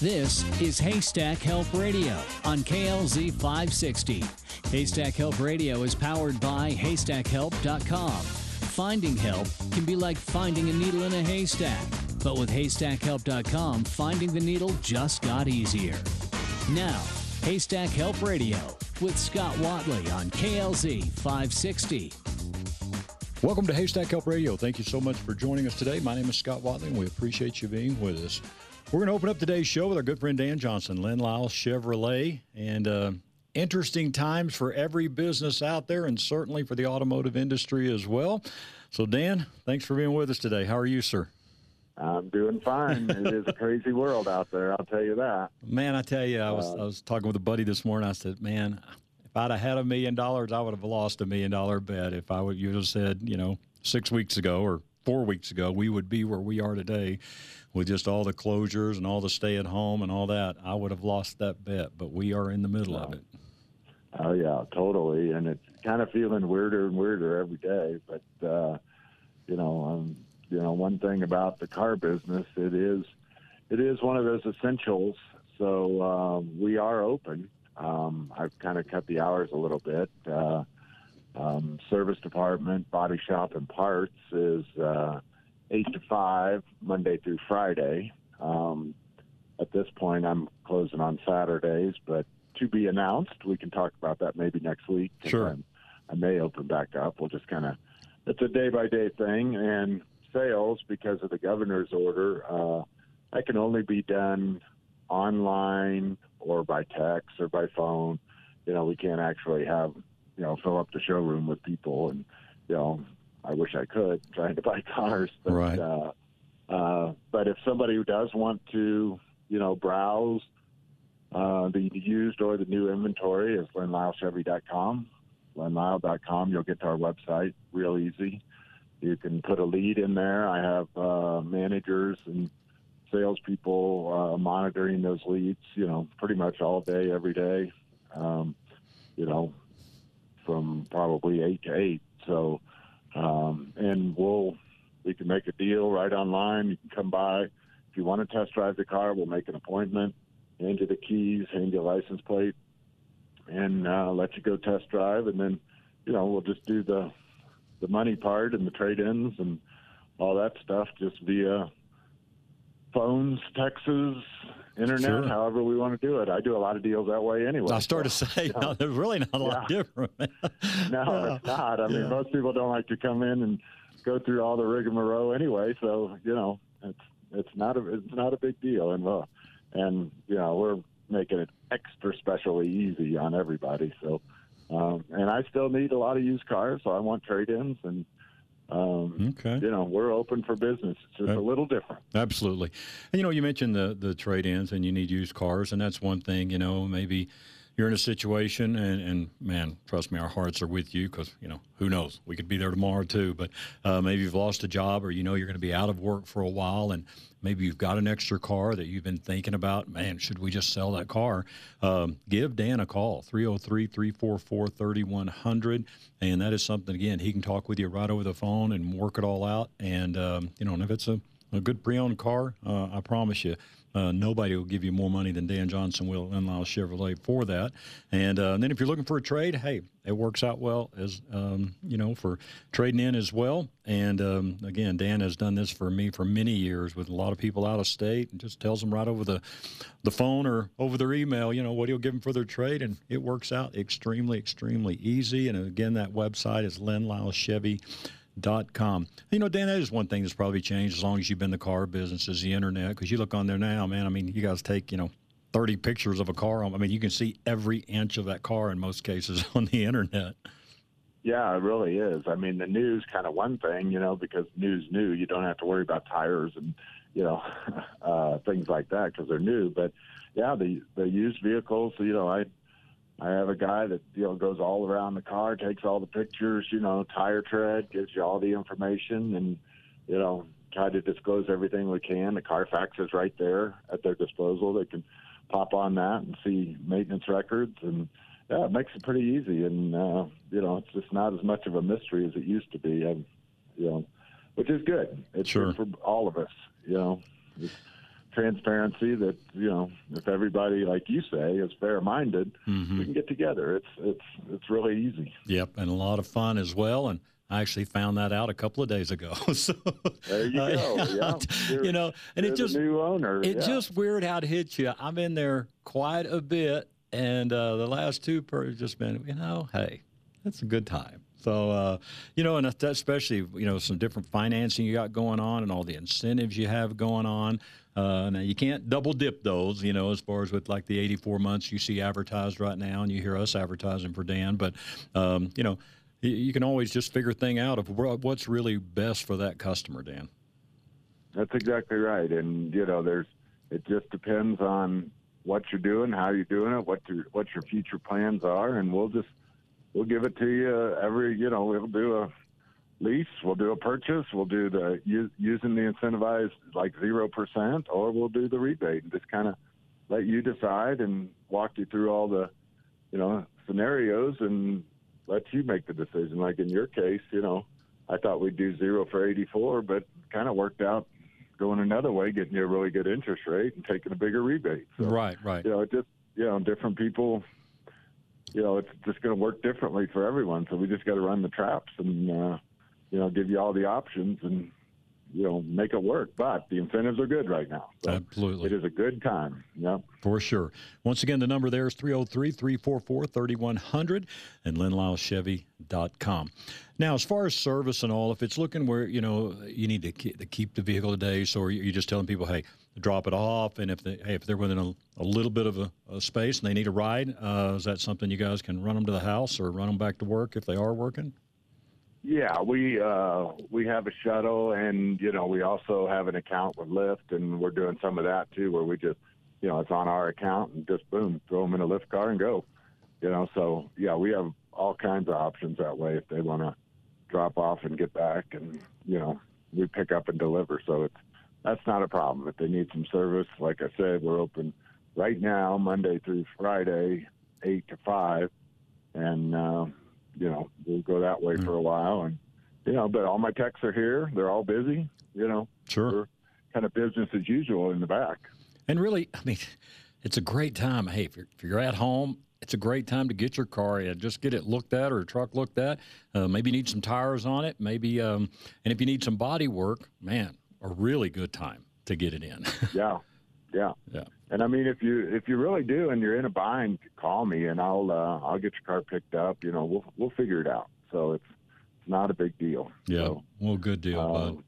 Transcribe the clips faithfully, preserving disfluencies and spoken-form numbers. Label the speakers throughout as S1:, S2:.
S1: This is Haystack Help Radio on K L Z five sixty. Haystack Help Radio is powered by haystack help dot com. Finding help can be like finding a needle in a haystack, but with haystack help dot com, finding the needle just got easier. Now, Haystack Help Radio with Scott Watley on K L Z five sixty.
S2: Welcome to Haystack Help Radio. Thank you so much for joining us today. My name is Scott Watley, and we appreciate you being with us. We're going to open up today's show with our good friend Dan Johnson, Len Lyle Chevrolet, and uh, interesting times for every business out there, and certainly for the automotive industry as well. So, Dan, thanks for being with us today. How are you, sir?
S3: I'm doing fine. It is a crazy world out there, I'll tell you that.
S2: Man, I tell you, I was
S3: Uh,
S2: I was talking with a buddy this morning. I said, man, if I'd have had a million dollars, I would have lost a million dollar bet. If I would, you'd have said, you know, six weeks ago or four weeks ago, we would be where we are today with just all the closures and all the stay at home and all that. I would have lost that bet, but we are in the middle of it.
S3: Oh, yeah, totally. And it's kind of feeling weirder and weirder every day. But, uh, you know, um, you know, one thing about the car business, it is, it is one of those essentials. So um, we are open. Um, I've kind of cut the hours a little bit. Uh, um, service department, body shop, and parts is uh, eight to five, Monday through Friday. Um, at this point, I'm closing on Saturdays, but to be announced. We can talk about that maybe next week.
S2: Sure.
S3: I'm, I may open back up. We'll just kind of, it's a day-by-day thing. And sales, because of the governor's order, uh, that can only be done online or by text or by phone. You know, we can't actually have, you know, fill up the showroom with people. And, you know, I wish I could, trying to buy cars. But,
S2: Right.
S3: uh, uh, but if somebody who does want to, you know, browse uh, the used or the new inventory, is len lyle chevy dot com. len lyle dot com, you'll get to our website real easy. You can put a lead in there. I have uh, managers and salespeople uh, monitoring those leads, you know, pretty much all day, every day, um, you know, from probably eight to eight. So, um, and we'll, we can make a deal right online. You can come by. If you want to test drive the car, we'll make an appointment, hand you the keys, hand you a license plate, and uh, let you go test drive. And then, you know, we'll just do the the money part and the trade-ins and all that stuff just via phones, texts, internet,
S2: Sure.
S3: however we want to do it. I do a lot of deals that way anyway.
S2: I started to say,
S3: you know,
S2: no, there's really not a lot
S3: Yeah.
S2: different.
S3: no,
S2: Yeah.
S3: it's not. I mean,
S2: Yeah.
S3: most people don't like to come in and go through all the rigmarole anyway. So, you know, it's it's not a it's not a big deal. And uh, and you know, we're making it extra specially easy on everybody. So, um, and I still need a lot of used cars, so I want trade-ins, and um,
S2: Okay.
S3: you know, we're open for business. It's just
S2: Uh,
S3: a little different.
S2: Absolutely. And, you know, you mentioned the, the trade-ins and you need used cars, and that's one thing, you know, maybe you're in a situation and, and man, trust me, our hearts are with you because, you know, who knows? We could be there tomorrow too, but uh, maybe you've lost a job or you know you're going to be out of work for a while and maybe you've got an extra car that you've been thinking about. Man, should we just sell that car? Um, give Dan a call, three oh three, three four four, three one zero zero. And that is something, again, he can talk with you right over the phone and work it all out. And, um, you know, and if it's a, a good pre-owned car, uh, I promise you, Uh, nobody will give you more money than Dan Johnson will, Len Lyle Chevrolet, for that. And, uh, and then if you're looking for a trade, hey, it works out well as, um, you know, for trading in as well. And, um, again, Dan has done this for me for many years with a lot of people out of state and just tells them right over the, the phone or over their email, you know, what he'll give them for their trade. And it works out extremely, extremely easy. And, again, that website is len lyle chevy dot com. You know, Dan, that is one thing that's probably changed as long as you've been in the car business is the internet, because you look on there now, man, I mean, you guys take, you know, thirty pictures of a car. I mean, you can see every inch of that car in most cases on the internet.
S3: Yeah, it really is. I mean, the news kind of one thing, you know, because news new. You don't have to worry about tires and, you know, uh, things like that because they're new. But, yeah, the, the used vehicles, you know, I I have a guy that, you know, goes all around the car, takes all the pictures, you know, tire tread, gives you all the information, and, you know, try to disclose everything we can. The Carfax is right there at their disposal. They can pop on that and see maintenance records, and, yeah, it makes it pretty easy. And, uh, you know, it's just not as much of a mystery as it used to be, and, you know, which is good. It's
S2: Sure.
S3: good for all of us, you know. It's, transparency that, you know, if everybody, like you say, is fair-minded,
S2: mm-hmm.
S3: we can get together. It's it's it's really easy.
S2: Yep, and a lot of fun as well. And I actually found that out a couple of days ago. So
S3: there you go.
S2: Uh,
S3: yeah. You're,
S2: you know, and it just
S3: new owner.
S2: It's
S3: yeah.
S2: just weird how it hits you. I'm in there quite a bit, and uh, the last two per just been, you know, hey, that's a good time. So, uh, you know, and especially, you know, some different financing you got going on and all the incentives you have going on. Uh, now, you can't double dip those, you know, as far as with like the eighty-four months you see advertised right now, and you hear us advertising for Dan. But, um, you know, you, you can always just figure a thing out of what's really best for that customer, Dan.
S3: That's exactly right. And, you know, there's it just depends on what you're doing, how you're doing it, what your, what your future plans are, and we'll just we'll give it to you every, you know, we'll do a lease, we'll do a purchase, we'll do the use, using the incentivized like zero percent, or we'll do the rebate and just kind of let you decide and walk you through all the, you know, scenarios and let you make the decision. Like in your case, you know, I thought we'd do zero for eighty-four, but kind of worked out going another way, getting you a really good interest rate and taking a bigger rebate. So,
S2: right, right.
S3: You know, it just, you know, different people, you know, it's just going to work differently for everyone. So we just got to run the traps and, uh, you know, give you all the options and, you know, make it work. But the incentives are good right now. So
S2: absolutely.
S3: It is a good time. Yep.
S2: For sure. Once again, the number there is three oh three, three four four, three one zero zero and Len Lyle Chevy dot com. Now, as far as service and all, if it's looking where, you know, you need to keep, to keep the vehicle today, so you're just telling people, hey, drop it off, and if they, hey, if they're within a, a little bit of a, a space and they need a ride, uh, is that something you guys can run them to the house or run them back to work if they are working?
S3: Yeah, we uh, we have a shuttle, and, you know, we also have an account with Lyft, and we're doing some of that, too, where we just, you know, it's on our account and just, boom, throw them in a Lyft car and go. You know, so, yeah, we have all kinds of options that way if they want to drop off and get back, and, you know, we pick up and deliver. So it's that's not a problem. If they need some service, like I said, we're open right now, Monday through Friday, eight to five, and, uh, you know, we'll go that way for a while. And, you know, but all my techs are here. They're all busy, you know.
S2: Sure.
S3: We're kind of business as usual in the back.
S2: And really, I mean, it's a great time. Hey, if you're, if you're at home, it's a great time to get your car in. Just get it looked at or a truck looked at. Uh, maybe you need some tires on it. Maybe, um, and if you need some body work, man, a really good time to get it in.
S3: yeah. Yeah.
S2: Yeah.
S3: And I mean, if you if you really do and you're in a bind, call me and I'll uh, I'll get your car picked up. You know, we'll we'll figure it out. So it's it's not a big deal.
S2: Yeah.
S3: So,
S2: well, good deal,
S3: um,
S2: bud.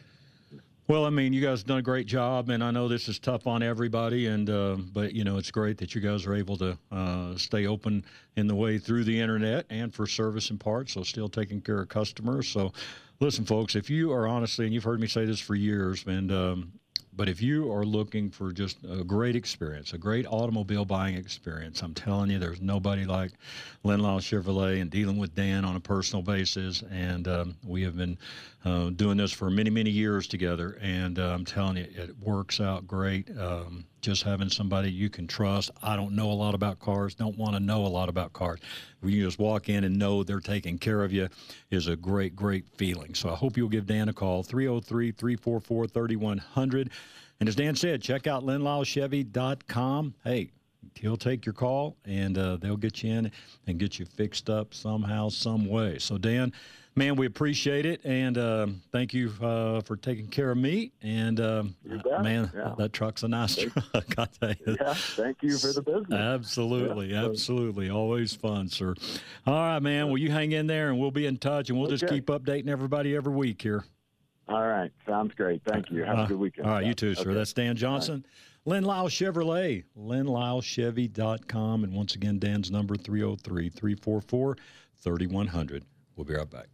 S2: Well, I mean, you guys have done a great job, and I know this is tough on everybody, and uh, but, you know, it's great that you guys are able to uh, stay open in the way through the internet and for service and parts, so still taking care of customers. So, listen, folks, if you are honestly, and you've heard me say this for years, and um, but if you are looking for just a great experience, a great automobile buying experience, I'm telling you, there's nobody like Len Lyle Chevrolet and dealing with Dan on a personal basis. And um, we have been uh, doing this for many, many years together. And uh, I'm telling you, it works out great. Um, just having somebody you can trust. I don't know a lot about cars, don't want to know a lot about cars. When you just walk in and know they're taking care of you is a great, great feeling. So I hope you'll give Dan a call, three oh three, three four four, three one zero zero. And as Dan said, check out Len Lyle Chevy dot com. Hey, he'll take your call, and uh, they'll get you in and get you fixed up somehow, some way. So, Dan, man, we appreciate it, and uh, thank you uh, for taking care of me. And, uh, man,
S3: yeah.
S2: that truck's a nice
S3: thank,
S2: truck, I tell you.
S3: Yeah, thank you for the business.
S2: Absolutely,
S3: yeah.
S2: absolutely. Always fun, sir. All right, man, well, you hang in there, and we'll be in touch, and we'll okay. just keep updating everybody every week here.
S3: All right. Sounds great. Thank you. Have uh, a good weekend.
S2: All right, you too, sir. Okay. That's Dan Johnson. Len Lyle Chevrolet, Len Lyle Chevy dot com. And once again, Dan's number, three oh three, three four four, three one zero zero. We'll be right back.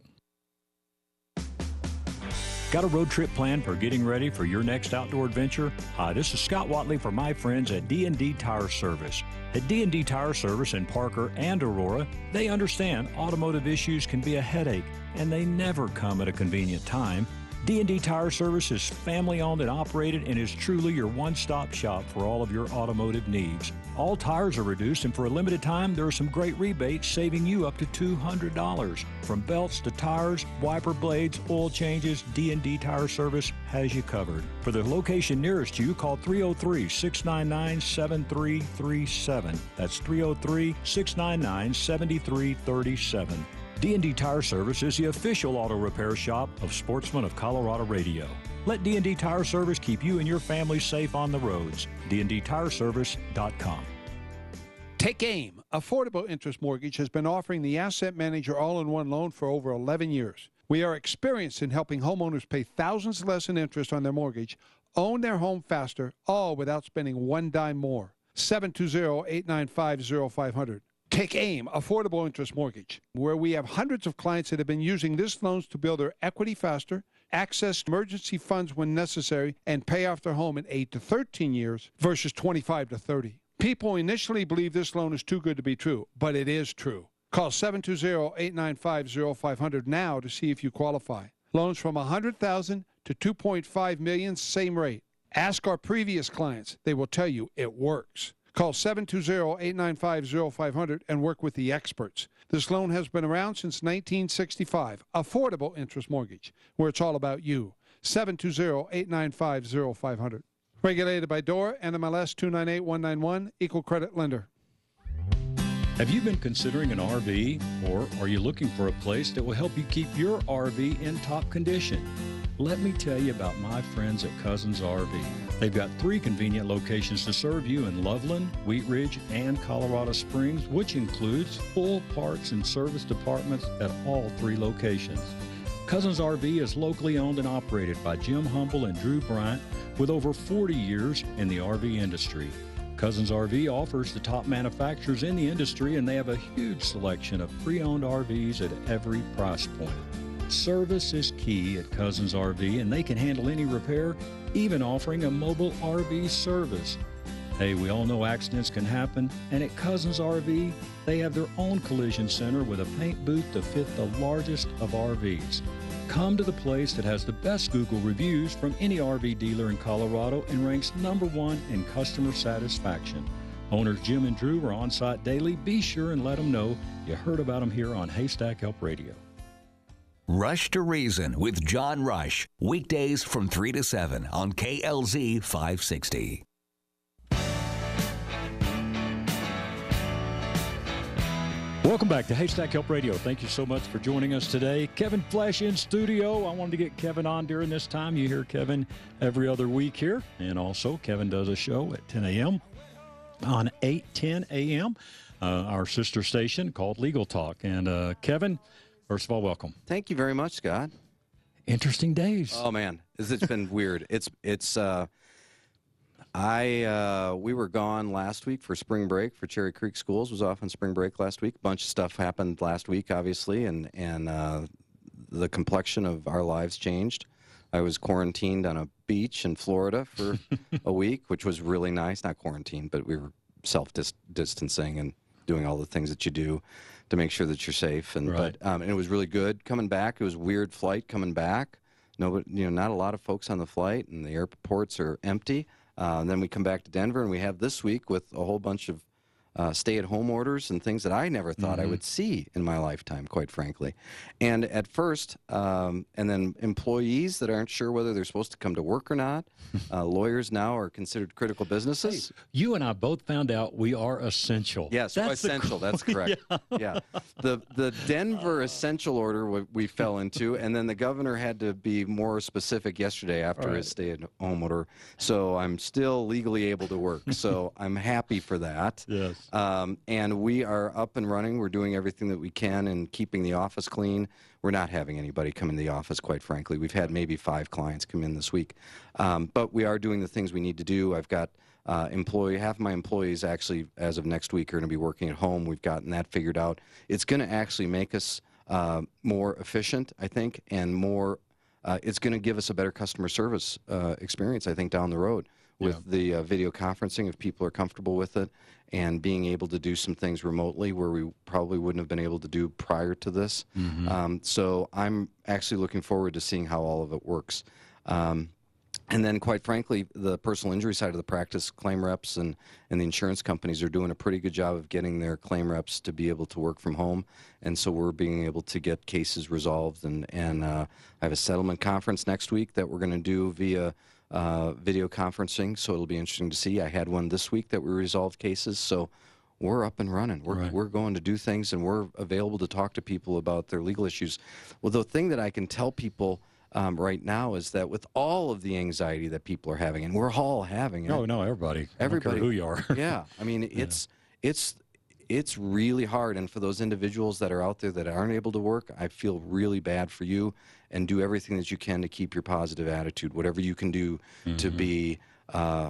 S2: Got a road trip planned for getting ready for your next outdoor adventure? Hi, this is Scott Watley for my friends at D and D Tire Service. At D and D Tire Service in Parker and Aurora, they understand automotive issues can be a headache, and they never come at a convenient time.
S4: D and D Tire Service is family-owned and operated and is truly your one-stop shop for all of your automotive needs. All tires are reduced, and for a limited time, there are some great rebates saving you up to two hundred dollars. From belts to tires, wiper blades, oil changes, D and D Tire Service has you covered. For the location nearest you, call three oh three, six nine nine, seven three three seven. That's three oh three, six nine nine, seven three three seven. D and D Tire Service is the official auto repair shop of Sportsman of Colorado Radio. Let D and D Tire Service keep you and your family safe on the roads. D and D tire service dot com.
S5: Take AIM. Affordable Interest Mortgage has been offering the Asset Manager all-in-one loan for over eleven years. We are experienced in helping homeowners pay thousands less in interest on their mortgage, own their home faster, all without spending one dime more. seven two zero, eight nine five, zero five zero zero. Take AIM, Affordable Interest Mortgage, where we have hundreds of clients that have been using this loans to build their equity faster, access emergency funds when necessary, and pay off their home in eight to thirteen years versus twenty-five to thirty. People initially believe this loan is too good to be true, but it is true. Call seven two zero, eight nine five, zero five zero zero now to see if you qualify. Loans from one hundred thousand dollars to two point five million dollars, same rate. Ask our previous clients. They will tell you it works. Call seven two zero, eight nine five, zero five zero zero and work with the experts. This loan has been around since nineteen sixty-five. Affordable Interest Mortgage, where it's all about you. seven two zero, eight nine five, zero five zero zero. Regulated by D O R A, N M L S two nine eight one nine one, Equal Credit Lender.
S2: Have you been considering an R V, or are you looking for a place that will help you keep your R V in top condition? Let me tell you about my friends at Cousins R V. They've got three convenient locations to serve you in Loveland, Wheat Ridge, and Colorado Springs, which includes full parts and service departments at all three locations. Cousins R V is locally owned and operated by Jim Humble and Drew Bryant with over forty years in the R V industry. Cousins R V offers the top manufacturers in the industry, and they have a huge selection of pre-owned R Vs at every price point. Service is key at Cousins R V, and they can handle any repair, even offering a mobile R V service. Hey, we all know accidents can happen, and at Cousins R V, they have their own collision center with a paint booth to fit the largest of R Vs. Come to the place that has the best Google reviews from any R V dealer in Colorado and ranks number one in customer satisfaction. Owners Jim and Drew are on site daily. Be sure and let them know you heard about them here on Haystack Help Radio.
S6: Rush to Reason with John Rush, weekdays from three to seven on K L Z five sixty.
S2: Welcome back to Haystack Help Radio. Thank you so much for joining us today. Kevin Flesh in studio. I wanted to get Kevin on during this time. You hear Kevin every other week here. And also, Kevin does a show at ten a.m. on eight ten a.m., uh, our sister station called Legal Talk. And uh, Kevin, first of all, welcome.
S7: Thank you very much, Scott.
S2: Interesting days.
S7: Oh, man. It's been weird. It's, it's, uh, I, uh, we were gone last week for spring break for Cherry Creek Schools, was off on spring break last week. A bunch of stuff happened last week, obviously, and, and, uh, the complexion of our lives changed. I was quarantined on a beach in Florida for a week, which was really nice. Not quarantined, but we were self-distancing and doing all the things that you do to make sure that you're safe. And,
S2: right.
S7: but, um, and it was really good coming back. It was a weird flight coming back. No, you know, not a lot of folks on the flight, and the airports are empty. Uh, and then we come back to Denver, and we have this week with a whole bunch of uh, stay-at-home orders and things that I never thought mm-hmm. I would see in my lifetime, quite frankly. And at first, um, and then employees that aren't sure whether they're supposed to come to work or not. Uh, lawyers now are considered critical businesses.
S2: Hey, you and I both found out we are essential.
S7: Yes,
S2: that's
S7: essential.
S2: The,
S7: that's correct. Yeah. yeah. The the Denver essential order we, we fell into, and then the governor had to be more specific yesterday after
S2: right.
S7: his stay-at-home order. So I'm still legally able to work. So I'm happy for that.
S2: Yes.
S7: Um, and we are up and running. We're doing everything that we can and keeping the office clean. We're not having anybody come in the office, quite frankly. We've had maybe five clients come in this week. Um, but we are doing the things we need to do. I've got uh, employee, half of my employees actually, as of next week, are going to be working at home. We've gotten that figured out. It's going to actually make us uh, more efficient, I think, and more, uh, it's going to give us a better customer service uh, experience, I think, down the road. with
S2: Yeah.
S7: the uh, video conferencing if people are comfortable with it, and being able to do some things remotely where we probably wouldn't have been able to do prior to this.
S2: Mm-hmm.
S7: Um, so I'm actually looking forward to seeing how all of it works. Um, And then, quite frankly, the personal injury side of the practice, claim reps and, and the insurance companies are doing a pretty good job of getting their claim reps to be able to work from home. And so we're being able to get cases resolved. And, and uh, I have a settlement conference next week that we're going to do via uh, video conferencing. So it'll be interesting to see. I had one this week that we resolved cases. So we're up and running. We're,
S2: Right.
S7: we're going to do things, and we're available to talk to people about their legal issues. Well, the thing that I can tell people Um, right now is that with all of the anxiety that people are having, and we're all having it.
S2: No, no, everybody.
S7: Everybody.
S2: I don't care who you are.
S7: Yeah, I mean, it's it's it's really hard, and for those individuals that are out there that aren't able to work, I feel really bad for you. And do everything that you can to keep your positive attitude, whatever you can do
S2: Mm-hmm.
S7: to be uh,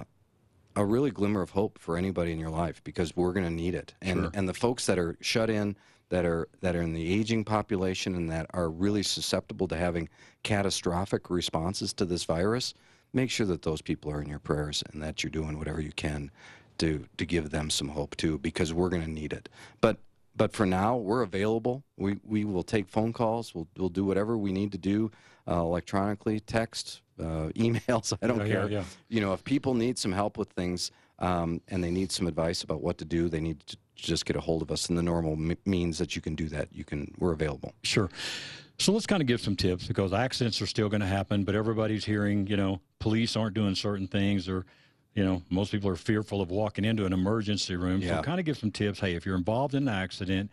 S7: a really glimmer of hope for anybody in your life, because we're going to need it. And
S2: Sure.
S7: and the folks that are shut in, that are that are in the aging population and that are really susceptible to having catastrophic responses to this virus, make sure that those people are in your prayers and that you're doing whatever you can to to give them some hope too, because we're going to need it. But but for now, we're available. We we will take phone calls. We'll we'll do whatever we need to do uh, electronically, text, uh, emails. I don't
S2: Yeah, yeah,
S7: care.
S2: yeah.
S7: You know, if people need some help with things um, and they need some advice about what to do, they need to just get a hold of us in the normal m- means that you can do that. You can. We're available.
S2: Sure. So let's kind of give some tips, because accidents are still going to happen, but everybody's hearing, you know, police aren't doing certain things, or, you know, most people are fearful of walking into an emergency room.
S7: Yeah.
S2: So kind of give some tips. Hey, if you're involved in an accident,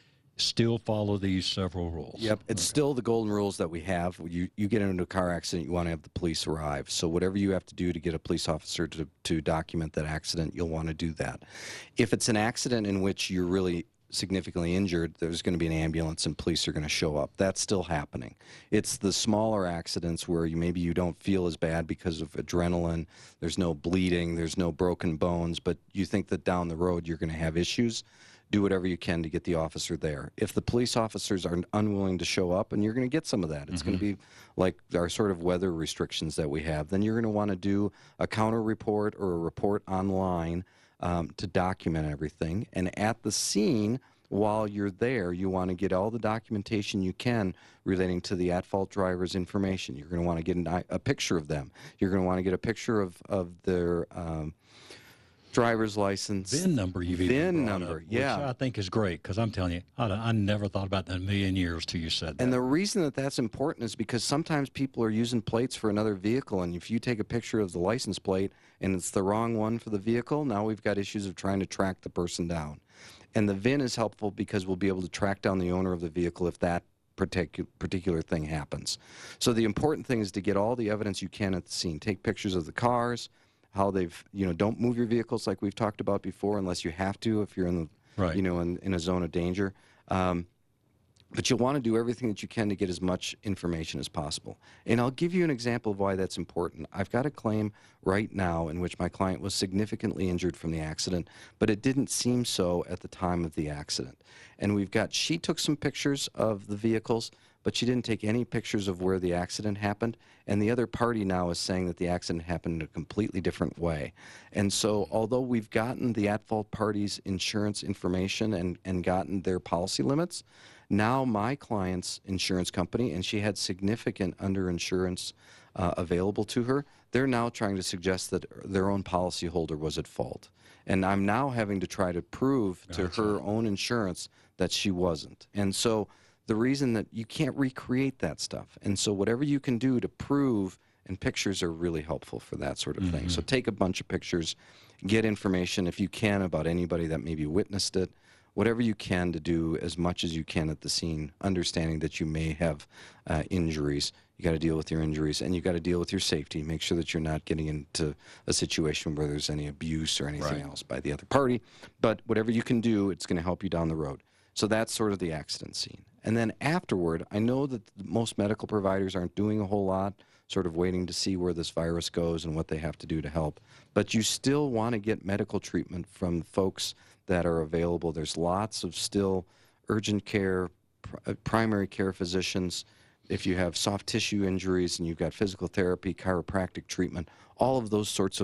S2: still follow these several rules.
S7: Yep, it's still the golden rules that we have. You you get into a car accident, you want to have the police arrive. So whatever you have to do to get a police officer to, to document that accident, you'll want to do that. If it's an accident in which you're really significantly injured, there's going to be an ambulance and police are going to show up. That's still happening. It's the smaller accidents where you maybe you don't feel as bad because of adrenaline, there's no bleeding, there's no broken bones, but you think that down the road you're going to have issues. Do whatever you can to get the officer there. If the police officers are unwilling to show up, and you're going to get some of that, it's
S2: Mm-hmm.
S7: going to be like our sort of weather restrictions that we have, then you're going to want to do a counter report or a report online um, to document everything. And at the scene, while you're there, you want to get all the documentation you can relating to the at-fault driver's information. You're going to want to get an, a picture of them. You're going to want to get a picture of, of their um, driver's license.
S2: V I N number you've even
S7: V I N
S2: brought
S7: number,
S2: up,
S7: yeah.
S2: Which I think is great, because I'm telling you, I, I never thought about that in a million years till you said that.
S7: And the reason that that's important is because sometimes people are using plates for another vehicle, and if you take a picture of the license plate and it's the wrong one for the vehicle, now we've got issues of trying to track the person down. And the V I N is helpful because we'll be able to track down the owner of the vehicle if that particular particular thing happens. So the important thing is to get all the evidence you can at the scene. Take pictures of the cars, how they've, you know, don't move your vehicles like we've talked about before unless you have to if you're in the,
S2: Right.
S7: you know, in, in a zone of danger. Um, but you'll want to do everything that you can to get as much information as possible. And I'll give you an example of why that's important. I've got a claim right now in which my client was significantly injured from the accident, but it didn't seem so at the time of the accident. And we've got, she took some pictures of the vehicles, but she didn't take any pictures of where the accident happened. And the other party now is saying that the accident happened in a completely different way. And so although we've gotten the at-fault party's insurance information and, and gotten their policy limits, now my client's insurance company, and she had significant underinsurance uh, available to her, they're now trying to suggest that their own policyholder was at fault. And I'm now having to try to prove to
S2: Gotcha.
S7: her own insurance that she wasn't. And so the reason that you can't recreate that stuff. And so whatever you can do to prove, and pictures are really helpful for that sort of thing. So take a bunch of pictures, get information if you can about anybody that maybe witnessed it, whatever you can to do as much as you can at the scene, understanding that you may have uh, injuries. You got to deal with your injuries, and you got to deal with your safety. Make sure that you're not getting into a situation where there's any abuse or anything
S2: Right.
S7: else by the other party. But whatever you can do, it's going to help you down the road. So that's sort of the accident scene. And then afterward, I know that most medical providers aren't doing a whole lot, sort of waiting to see where this virus goes and what they have to do to help. But you still want to get medical treatment from folks that are available. There's lots of still urgent care, pr- primary care physicians. If you have soft tissue injuries and you've got physical therapy, chiropractic treatment, all of those sorts of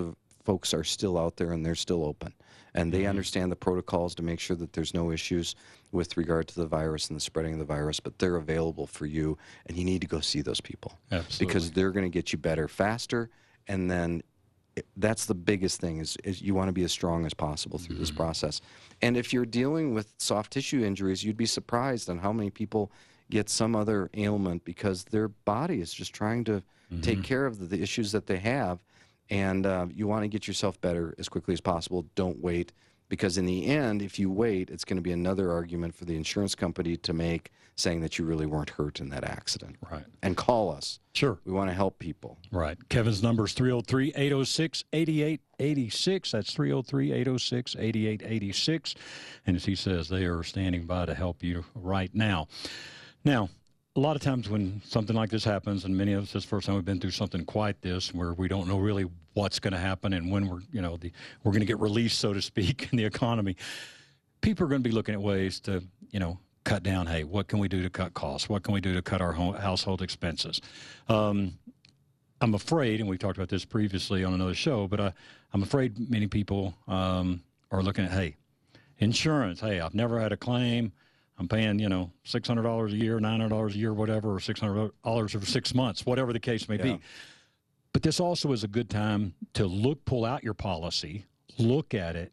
S7: folks are still out there and they're still open. And they understand the protocols to make sure that there's no issues with regard to the virus and the spreading of the virus, but they're available for you, and you need to go see those people.
S2: Absolutely.
S7: Because they're going to get you better faster, and then it, that's the biggest thing is, is you want to be as strong as possible through mm-hmm. this process. And if you're dealing with soft tissue injuries, you'd be surprised on how many people get some other ailment because their body is just trying to mm-hmm. take care of the, the issues that they have. And uh, you want to get yourself better as quickly as possible. Don't wait, because in the end, if you wait, it's going to be another argument for the insurance company to make, saying that you really weren't hurt in that accident.
S2: Right.
S7: And call us.
S2: Sure.
S7: We want to help people.
S2: Right. Kevin's number is three oh three, eight oh six, eight eight eight six. That's three oh three, eight oh six, eight eight eight six. And as he says, they are standing by to help you right now. Now, a lot of times when something like this happens, and many of us, this is the first time we've been through something quite this, where we don't know really what's going to happen and when we're, you know, the, we're going to get released, so to speak, in the economy. People are going to be looking at ways to, you know, cut down. Hey, what can we do to cut costs? What can we do to cut our home, household expenses? Um, I'm afraid, and we talked about this previously on another show, but I, I'm afraid many people um, are looking at, hey, insurance. Hey, I've never had a claim. I'm paying, you know, six hundred dollars a year, nine hundred dollars a year, whatever, or six hundred dollars over six months, whatever the case may yeah. be. But this also is a good time to look, pull out your policy, look at it,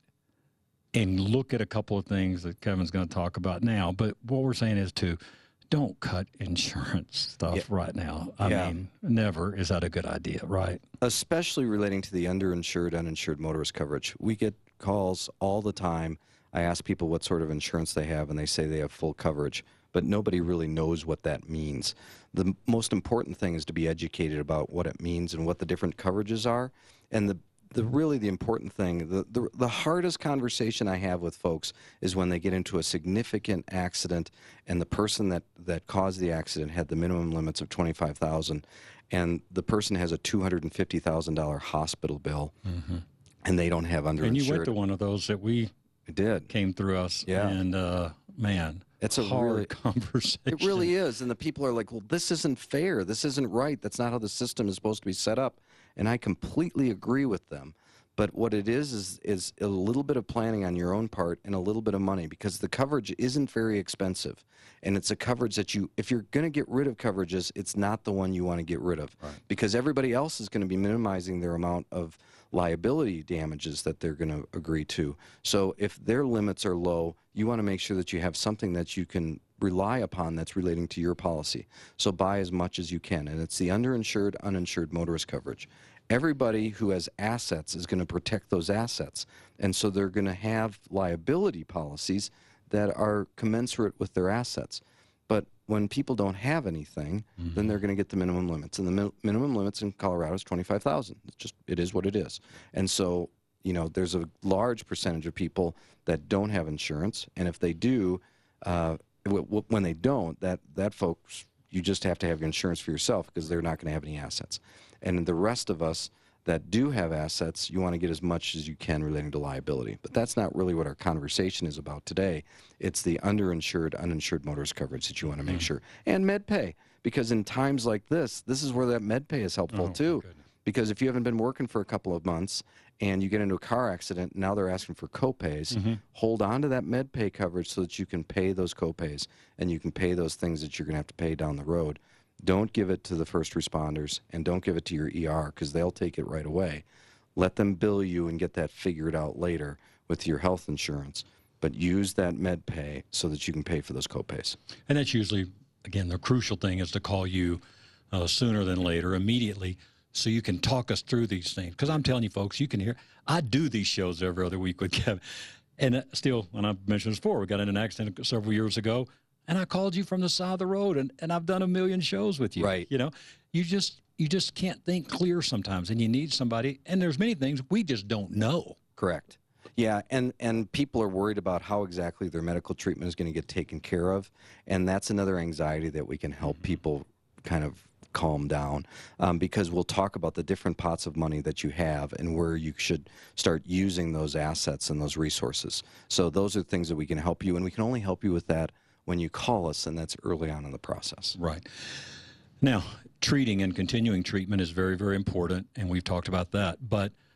S2: and look at a couple of things that Kevin's going to talk about now. But what we're saying is to don't cut insurance stuff yeah. right now. I yeah. mean, never is that a good idea, right?
S7: Especially relating to the underinsured, uninsured motorist coverage. We get calls all the time. I ask people what sort of insurance they have, and they say they have full coverage, but nobody really knows what that means. The most important thing is to be educated about what it means and what the different coverages are. And the, the really the important thing, the, the, the hardest conversation I have with folks is when they get into a significant accident and the person that, that caused the accident had the minimum limits of twenty-five thousand dollars, and the person has a two hundred fifty thousand dollars hospital bill, mm-hmm. and they don't have underinsured.
S2: And you went to one of those that we...
S7: It did.
S2: Came through us.
S7: Yeah.
S2: And, uh, man,
S7: it's a
S2: hard
S7: really,
S2: conversation.
S7: It really is. And the people are like, well, this isn't fair. This isn't right. That's not how the system is supposed to be set up. And I completely agree with them. But what it is, is, is a little bit of planning on your own part and a little bit of money, because the coverage isn't very expensive. And it's a coverage that you, if you're going to get rid of coverages, it's not the one you want to get rid of. Right. Because everybody else is going to be minimizing their amount of liability damages that they're going to agree to. So if their limits are low, you want to make sure that you have something that you can rely upon that's relating to your policy. So buy as much as you can. And it's the underinsured, uninsured motorist coverage. Everybody who has assets is going to protect those assets. And so they're going to have liability policies that are commensurate with their assets. But when people don't have anything, mm-hmm. then they're going to get the minimum limits. And the mi- minimum limits in Colorado is twenty-five thousand dollars. It's just, it is what it is. And so, you know, there's a large percentage of people that don't have insurance. And if they do, uh, w- w- when they don't, that, that folks, you just have to have insurance for yourself because they're not going to have any assets. And the rest of us that do have assets, you want to get as much as you can relating to liability. But that's not really what our conversation is about today. It's the underinsured, uninsured motorist coverage that you want to make mm. sure. And MedPay, because in times like this, this is where that MedPay is helpful oh, too. Because if you haven't been working for a couple of months and you get into a car accident, now they're asking for copays, mm-hmm. hold on to that MedPay coverage so that you can pay those copays and you can pay those things that you're going to have to pay down the road. Don't give it to the first responders, and don't give it to your E R, because they'll take it right away. Let them bill you and get that figured out later with your health insurance, but use that MedPay so that you can pay for those copays.
S2: And that's usually, again, the crucial thing is to call you uh, sooner than later, immediately, so you can talk us through these things. Because I'm telling you, folks, you can hear, I do these shows every other week with Kevin. And still, when I've mentioned this before, we got in an accident several years ago, and I called you from the side of the road, and, and I've done a million shows with you.
S7: Right.
S2: You know, you just you just can't think clear sometimes, and you need somebody. And there's many things we just don't know.
S7: Correct. Yeah, and, and people are worried about how exactly their medical treatment is going to get taken care of, and that's another anxiety that we can help people kind of calm down, um, because we'll talk about the different pots of money that you have and where you should start using those assets and those resources. So those are things that we can help you, and we can only help you with that when you call us, and that's early on in the process.
S2: Right. Now, treating and continuing treatment is very, very important, and we've talked about that. But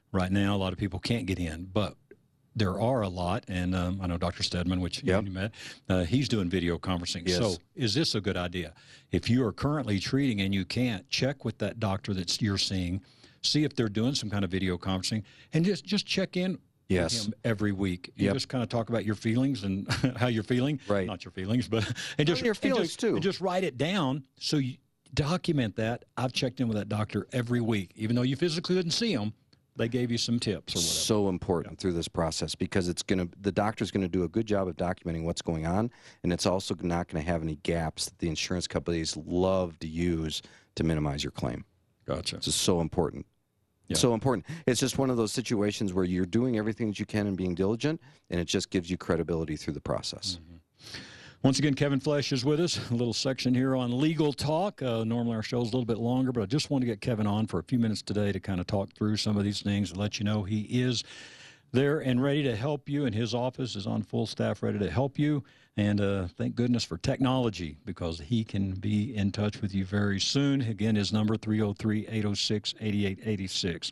S2: right now, a lot of people can't get in, but there are a lot, and um, I know Doctor Stedman, which
S7: Yep.
S2: you met, uh, he's doing video conferencing.
S7: Yes.
S2: So is this a good idea? If you are currently treating and you can't, check with that doctor that you're seeing, see if they're doing some kind of video conferencing, and just, just check in
S7: Yes.
S2: with him every week. You
S7: Yep.
S2: just kind of talk about your feelings and how you're feeling.
S7: Right.
S2: Not your feelings, but and just,
S7: your
S2: and
S7: feelings,
S2: just,
S7: too.
S2: and just write it down so you document that. I've checked in with that doctor every week. Even though you physically couldn't see him, they gave you some tips or whatever.
S7: So important through this process because it's going to the doctor's going to do a good job of documenting what's going on, and it's also not going to have any gaps that the insurance companies love to use to minimize your claim.
S2: Gotcha.
S7: This is so important.
S2: Yeah.
S7: So important. It's just one of those situations where you're doing everything that you can and being diligent, and it just gives you credibility through the process.
S2: Mm-hmm. Once again, Kevin Flesh is with us. A little section here on Legal Talk. Uh, normally our show's a little bit longer, but I just want to get Kevin on for a few minutes today to kind of talk through some of these things and let you know he is there and ready to help you, and his office is on full staff ready to help you. And uh, thank goodness for technology because he can be in touch with you very soon. Again, his number, three oh three, eight oh six, eight eight eight six.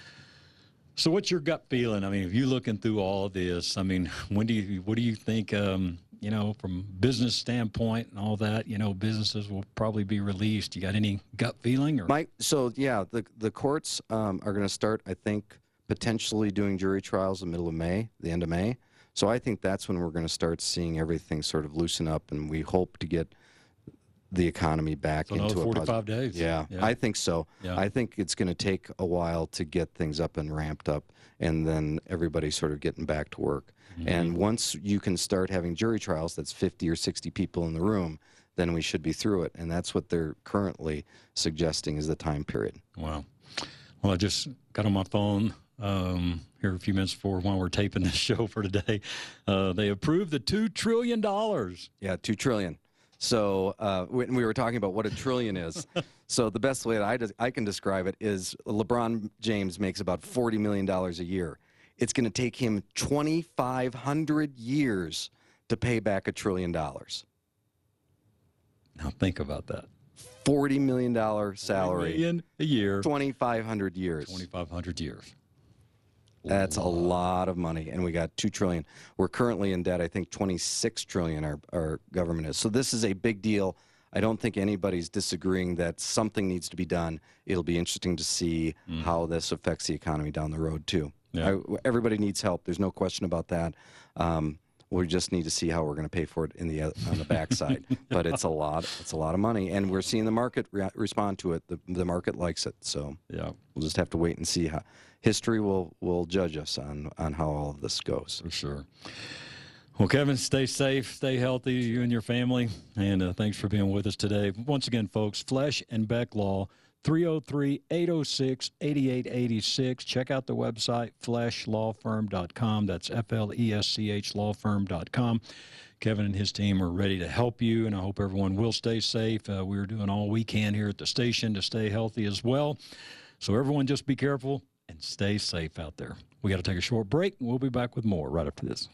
S2: So what's your gut feeling? I mean, if you're looking through all of this, I mean, when do you, what do you think, um, you know, from business standpoint and all that, you know, businesses will probably be released. You got any gut feeling? Or?
S7: Mike, so yeah, the the courts um, are going to start, I think, potentially doing jury trials in the middle of May, the end of May. So I think that's when we're going to start seeing everything sort of loosen up, and we hope to get the economy back
S2: So
S7: into
S2: another
S7: a
S2: forty-five
S7: positive.
S2: days.
S7: Yeah,
S2: Yeah.
S7: I think so.
S2: Yeah.
S7: I think it's going to take a while to get things up and ramped up, and then everybody sort of getting back to work.
S2: Mm-hmm.
S7: And once you can start having jury trials, that's fifty or sixty people in the room, then we should be through it. And that's what they're currently suggesting is the time period.
S2: Wow. Well, I just got on my phone um, here a few minutes before while we're taping this show for today. Uh, they approved the two trillion dollars.
S7: Yeah, two trillion. So uh, when we were talking about what a trillion is, so the best way that I, des- I can describe it is LeBron James makes about forty million dollars a year. It's going to take him twenty-five hundred years to pay back a trillion dollars.
S2: Now think about that.
S7: forty million dollars salary,
S2: Million a year,
S7: twenty-five hundred years.
S2: twenty-five hundred years.
S7: That's a lot of money, and we got two trillion. We're currently in debt. I think twenty-six trillion. Our our government is. So this is a big deal. I don't think anybody's disagreeing that something needs to be done. It'll be interesting to see mm. how this affects the economy down the road too.
S2: Yeah.
S7: I, everybody needs help. There's no question about that. Um, we just need to see how we're going to pay for it in the on the backside. But it's a lot. It's a lot of money, and we're seeing the market re- respond to it. The the market likes it. So
S2: yeah,
S7: we'll just have to wait and see how history will will judge us on on how all of this goes.
S2: For sure. Well, Kevin, stay safe, stay healthy, you and your family, and uh, thanks for being with us today. Once again, folks, Flesh and Beck Law, three oh three, eight oh six, eight eight eight six. Check out the website, flesh law firm dot com. That's F L E S C H law firm dot com. Kevin and his team are ready to help you, and I hope everyone will stay safe. Uh, we're doing all we can here at the station to stay healthy as well. So everyone just be careful and stay safe out there. We got to take a short break, and we'll be back with more right after this.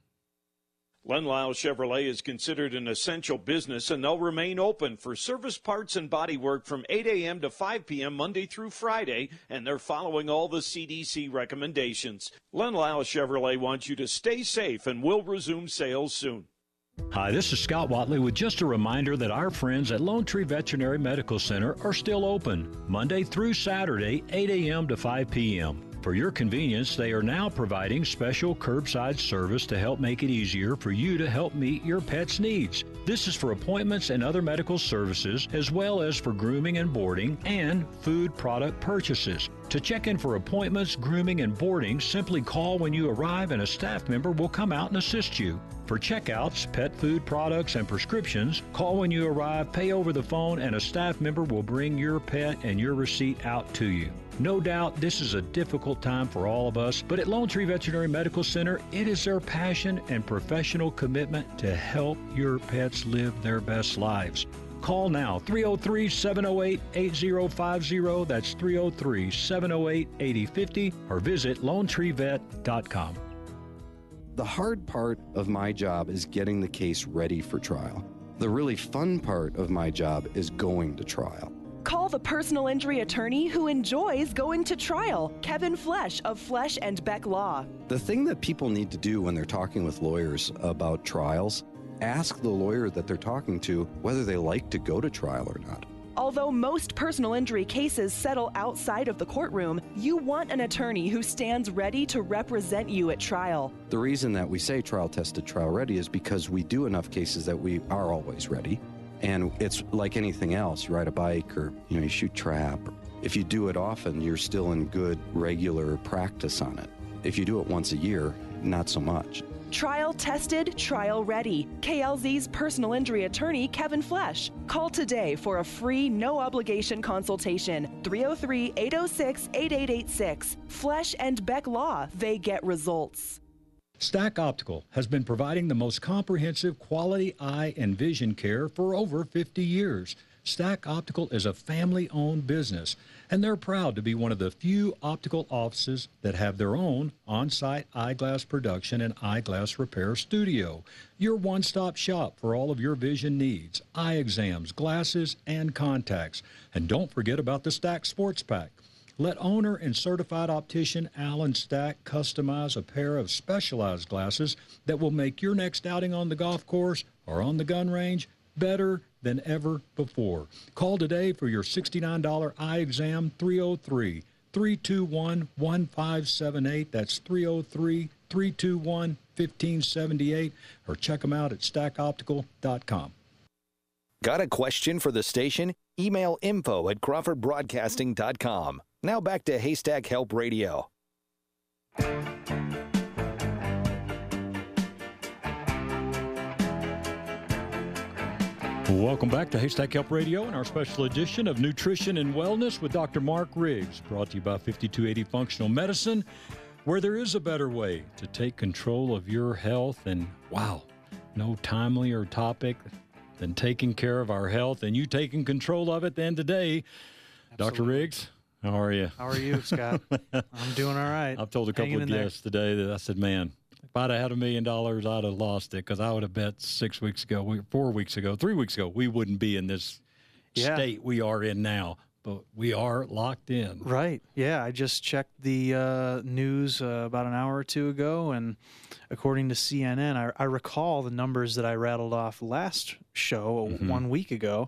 S8: Len Lyle Chevrolet is considered an essential business, and they'll remain open for service parts and body work from eight a.m. to five p.m. Monday through Friday, and they're following all the C D C recommendations. Len Lyle Chevrolet wants you to stay safe and will resume sales soon.
S4: Hi, this is Scott Watley with just a reminder that our friends at Lone Tree Veterinary Medical Center are still open Monday through Saturday, eight a.m. to five p.m. For your convenience, they are now providing special curbside service to help make it easier for you to help meet your pet's needs. This is for appointments and other medical services, as well as for grooming and boarding and food product purchases. To check in for appointments, grooming, and boarding, simply call when you arrive and a staff member will come out and assist you. For checkouts, pet food products, and prescriptions, call when you arrive, pay over the phone, and a staff member will bring your pet and your receipt out to you. No doubt this is a difficult time for all of us, but at Lone Tree Veterinary Medical Center, it is their passion and professional commitment to help your pets live their best lives. Call now, three oh three, seven oh eight, eight oh five oh, that's three oh three, seven oh eight, eight oh five oh, or visit lone tree vet dot com.
S7: The hard part of my job is getting the case ready for trial. The really fun part of my job is going to trial.
S9: Call the personal injury attorney who enjoys going to trial, Kevin Flesh of Flesh and Beck Law.
S7: The thing that people need to do when they're talking with lawyers about trials, ask the lawyer that they're talking to whether they like to go to trial or not.
S9: Although most personal injury cases settle outside of the courtroom, you want an attorney who stands ready to represent you at trial.
S7: The reason that we say trial tested, trial ready is because we do enough cases that we are always ready. And it's like anything else. You ride a bike or, you know, you shoot trap. If you do it often, you're still in good, regular practice on it. If you do it once a year, not so much.
S9: Trial tested, trial ready. K L Z's personal injury attorney, Kevin Flesh. Call today for a free, no obligation consultation. three oh three, eight oh six, eight eight eight six. Flesh and Beck Law, they get results.
S4: Stack Optical has been providing the most comprehensive quality eye and vision care for over fifty years. Stack Optical is a family-owned business, and they're proud to be one of the few optical offices that have their own on-site eyeglass production and eyeglass repair studio. Your one-stop shop for all of your vision needs, eye exams, glasses, and contacts. And don't forget about the Stack Sports Pack. Let owner and certified optician Alan Stack customize a pair of specialized glasses that will make your next outing on the golf course or on the gun range better than ever before. Call today for your sixty-nine dollars eye exam, three oh three, three two one, one five seven eight. That's three oh three, three two one, one five seven eight, or check them out at stack optical dot com.
S10: Got a question for the station? Email info at crawford broadcasting dot com. Now back to Haystack Help Radio.
S2: Welcome back to Haystack Help Radio and our special edition of Nutrition and Wellness with Doctor Mark Riggs, brought to you by fifty-two eighty Functional Medicine, where there is a better way to take control of your health. And wow, no timelier topic than taking care of our health and you taking control of it than today. Absolutely. Doctor Riggs, how are you?
S11: How are you, Scott? I'm doing all right.
S2: I've told a couple
S11: Hanging
S2: of guests today that I said, man, if I'd have had a million dollars, I'd have lost it, because I would have bet six weeks ago, we, four weeks ago, three weeks ago, we wouldn't be in this yeah. state we are in now. But we are locked in.
S11: Right. Yeah. I just checked the uh, news uh, about an hour or two ago, and according to C N N, I, I recall the numbers that I rattled off last show mm-hmm. one week ago,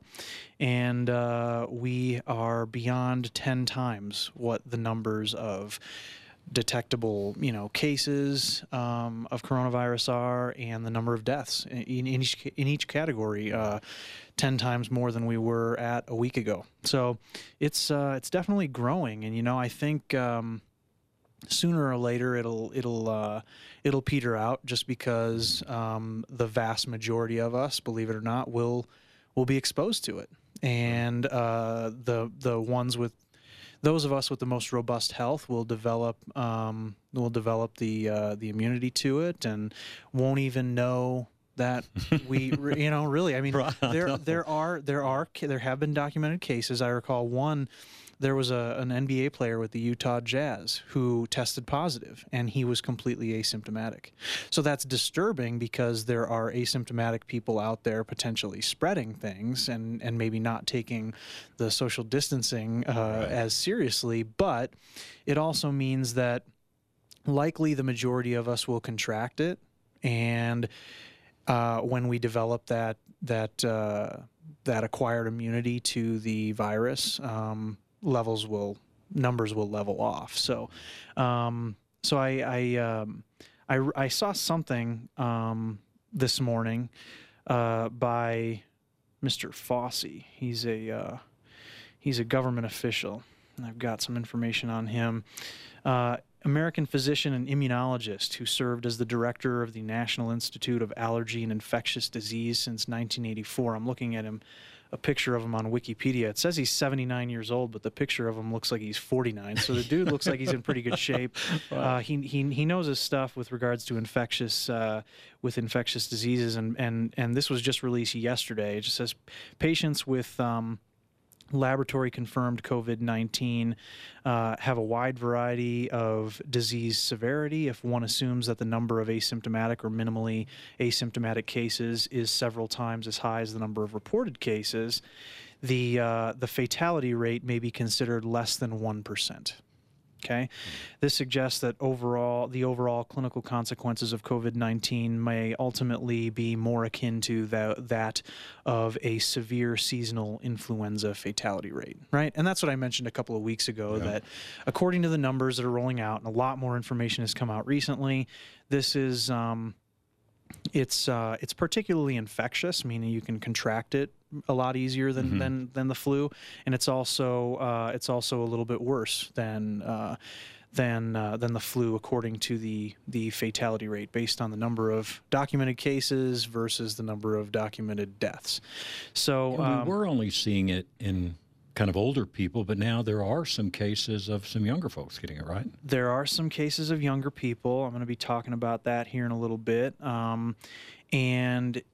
S11: and uh, we are beyond ten times what the numbers of detectable, you know, cases um, of coronavirus are, and the number of deaths in, in each in each category, uh, ten times more than we were at a week ago. So it's uh, it's definitely growing, and you know, I think um, sooner or later it'll it'll uh, it'll peter out, just because um, the vast majority of us, believe it or not, will will be exposed to it, and uh, the the ones with Those of us with the most robust health will develop um, will develop the uh, the immunity to it, and won't even know that we, you know, really. I mean, there there are there are there have been documented cases. I recall one. There was a, an N B A player with the Utah Jazz who tested positive, and he was completely asymptomatic. So that's disturbing, because there are asymptomatic people out there potentially spreading things, and, and maybe not taking the social distancing uh, right. as seriously. But it also means that likely the majority of us will contract it, and uh, when we develop that that uh, that acquired immunity to the virus, um, levels will numbers will level off. So, um, so I I, um, I I saw something um, this morning uh, by Mister Fauci. He's a uh, he's a government official. I've got some information on him. Uh, American physician and immunologist who served as the director of the National Institute of Allergy and Infectious Disease since nineteen eighty-four. I'm looking at him. A picture of him on Wikipedia. It says he's seventy-nine years old, but the picture of him looks like he's forty-nine. So the dude looks like he's in pretty good shape. Wow. Uh, he he he knows his stuff with regards to infectious uh, with infectious diseases, and and and this was just released yesterday. It just says patients with um, laboratory confirmed COVID nineteen uh, have a wide variety of disease severity. If one assumes that the number of asymptomatic or minimally asymptomatic cases is several times as high as the number of reported cases, the uh, the fatality rate may be considered less than one percent. Okay, this suggests that overall, the overall clinical consequences of COVID nineteen may ultimately be more akin to the, that of a severe seasonal influenza fatality rate, right? And that's what I mentioned a couple of weeks ago, yeah. that according to the numbers that are rolling out, and a lot more information has come out recently, this is um, it's uh, it's particularly infectious, meaning you can contract it a lot easier than, mm-hmm. than, than the flu, and it's also uh, it's also a little bit worse than uh, than uh, than the flu, according to the the fatality rate, based on the number of documented cases versus the number of documented deaths. So
S2: yeah,
S11: um,
S2: we were only seeing it in kind of older people, but now there are some cases of some younger folks getting it, right?
S11: There are some cases of younger people. I'm going to be talking about that here in a little bit, um, and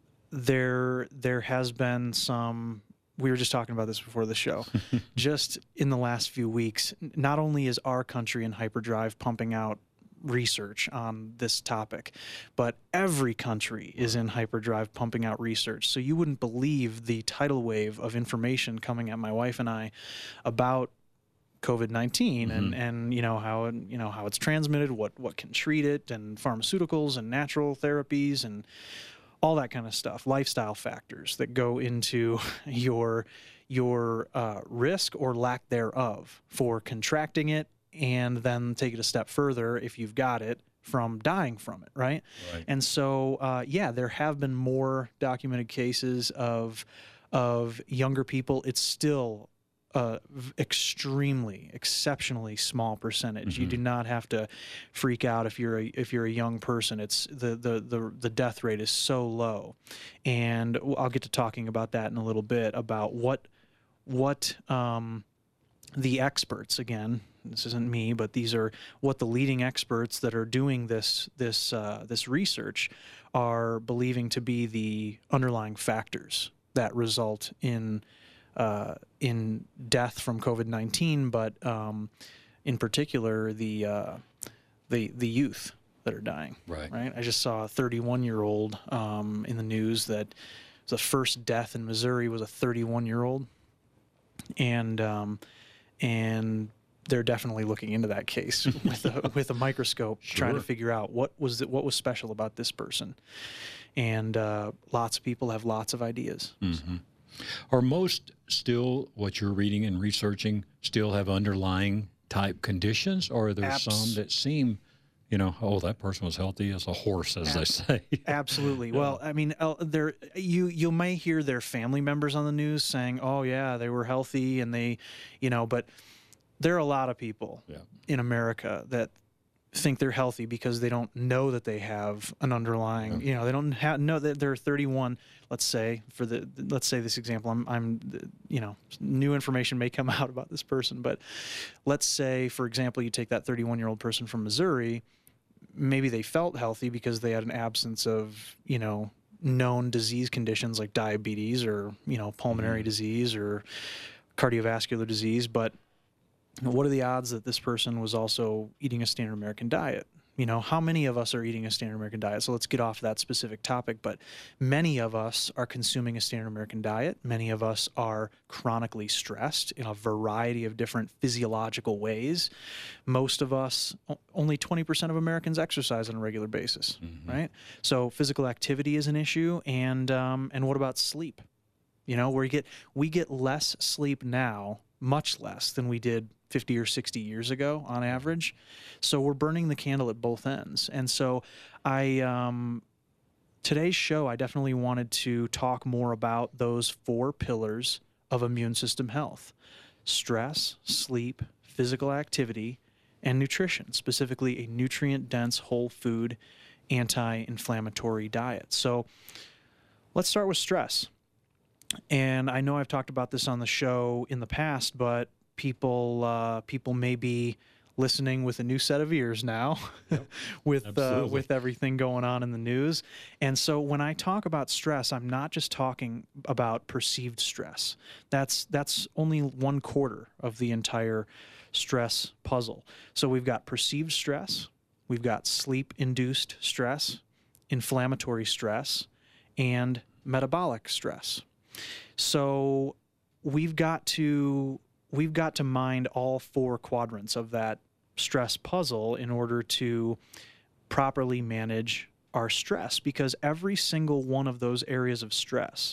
S11: there there has been some, we were just talking about this before the show, just in the last few weeks, not only is our country in hyperdrive pumping out research on this topic, but every country is in hyperdrive pumping out research. So you wouldn't believe the tidal wave of information coming at my wife and I about COVID nineteen, mm-hmm. and, and you know how you know how it's transmitted, what what can treat it, and pharmaceuticals and natural therapies and all that kind of stuff, lifestyle factors that go into your your uh, risk or lack thereof for contracting it, and then take it a step further if you've got it, from dying from it, right? right. And so, uh, yeah, there have been more documented cases of of younger people. It's still a extremely, exceptionally small percentage. Mm-hmm. You do not have to freak out if you're a if you're a young person. It's the the the the death rate is so low, and I'll get to talking about that in a little bit, about what what um, the experts, again, this isn't me, but these are what the leading experts that are doing this this uh, this research are believing to be the underlying factors that result in uh, in death from COVID nineteen, but um, in particular the uh, the the youth that are dying.
S2: Right.
S11: Right. I just saw a thirty-one-year-old um, in the news that the first death in Missouri was a thirty-one-year-old, and um, and they're definitely looking into that case with a, with a microscope, sure. trying to figure out what was the, what was special about this person. And uh, lots of people have lots of ideas.
S2: Mm-hmm. Are most still, what you're reading and researching, still have underlying type conditions, or are there Abs- some that seem, you know, oh, that person was healthy as a horse, as Ab- they say?
S11: Absolutely. Well, I mean, uh, there you you may hear their family members on the news saying, "Oh, yeah, they were healthy," and they, you know, but there are a lot of people yeah. in America that think they're healthy because they don't know that they have an underlying, yeah. you know, they don't have, know that they're thirty-one, let's say, for the, let's say this example, I'm, I'm, you know, new information may come out about this person, but let's say, for example, you take that thirty-one-year-old person from Missouri, maybe they felt healthy because they had an absence of, you know, known disease conditions like diabetes or, you know, pulmonary mm-hmm. disease or cardiovascular disease, but what are the odds that this person was also eating a standard American diet? You know, how many of us are eating a standard American diet? So let's get off that specific topic, but many of us are consuming a standard American diet. Many of us are chronically stressed in a variety of different physiological ways. Most of us, only twenty percent of Americans exercise on a regular basis, mm-hmm. right? So physical activity is an issue, and um, and what about sleep? You know, where we get we get less sleep now, much less than we did fifty or sixty years ago on average. So we're burning the candle at both ends. And so I, um, today's show, I definitely wanted to talk more about those four pillars of immune system health: stress, sleep, physical activity, and nutrition, specifically a nutrient-dense, whole food, anti-inflammatory diet. So let's start with stress. And I know I've talked about this on the show in the past, but people uh, people may be listening with a new set of ears now yep. with uh, with everything going on in the news. And so when I talk about stress, I'm not just talking about perceived stress. That's that's only one quarter of the entire stress puzzle. So we've got perceived stress, we've got sleep-induced stress, inflammatory stress, and metabolic stress. So we've got to we've got to mind all four quadrants of that stress puzzle in order to properly manage our stress, because every single one of those areas of stress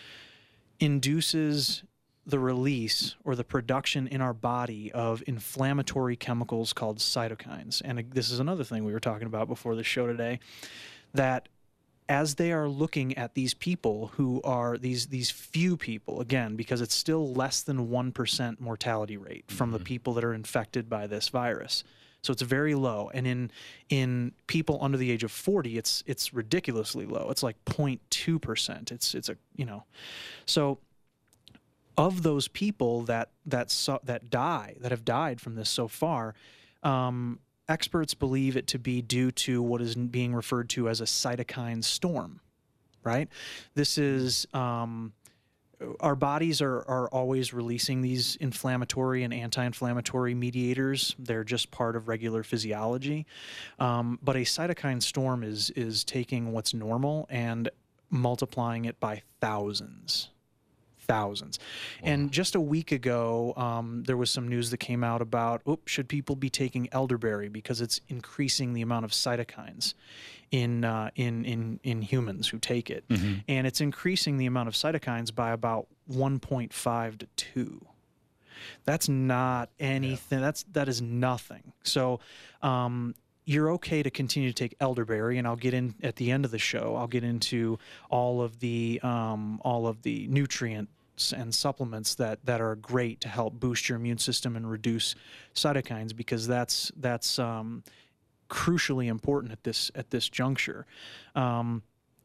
S11: induces the release or the production in our body of inflammatory chemicals called cytokines. And this is another thing we were talking about before the show today, that as they are looking at these people who are these these few people, again, because it's still less than one percent mortality rate from mm-hmm. the people that are infected by this virus. So it's very low. And in in people under the age of forty, it's it's ridiculously low. It's like zero point two percent. It's it's a, you know. So of those people that that so, that die, that have died from this so far, um, experts believe it to be due to what is being referred to as a cytokine storm, right? This is, um, our bodies are, are always releasing these inflammatory and anti-inflammatory mediators. They're just part of regular physiology. Um, but a cytokine storm is, is taking what's normal and multiplying it by thousands. Thousands. Wow. And just a week ago, um, there was some news that came out about, oops, should people be taking elderberry because it's increasing the amount of cytokines in uh, in in in humans who take it, mm-hmm. and it's increasing the amount of cytokines by about one point five to two. That's not anything. Yeah. That's that is nothing. So. Um, You're okay to continue to take elderberry, and I'll get in at the end of the show. I'll get into all of the um, all of the nutrients and supplements that that are great to help boost your immune system and reduce cytokines, because that's that's um, crucially important at this at this juncture. Um,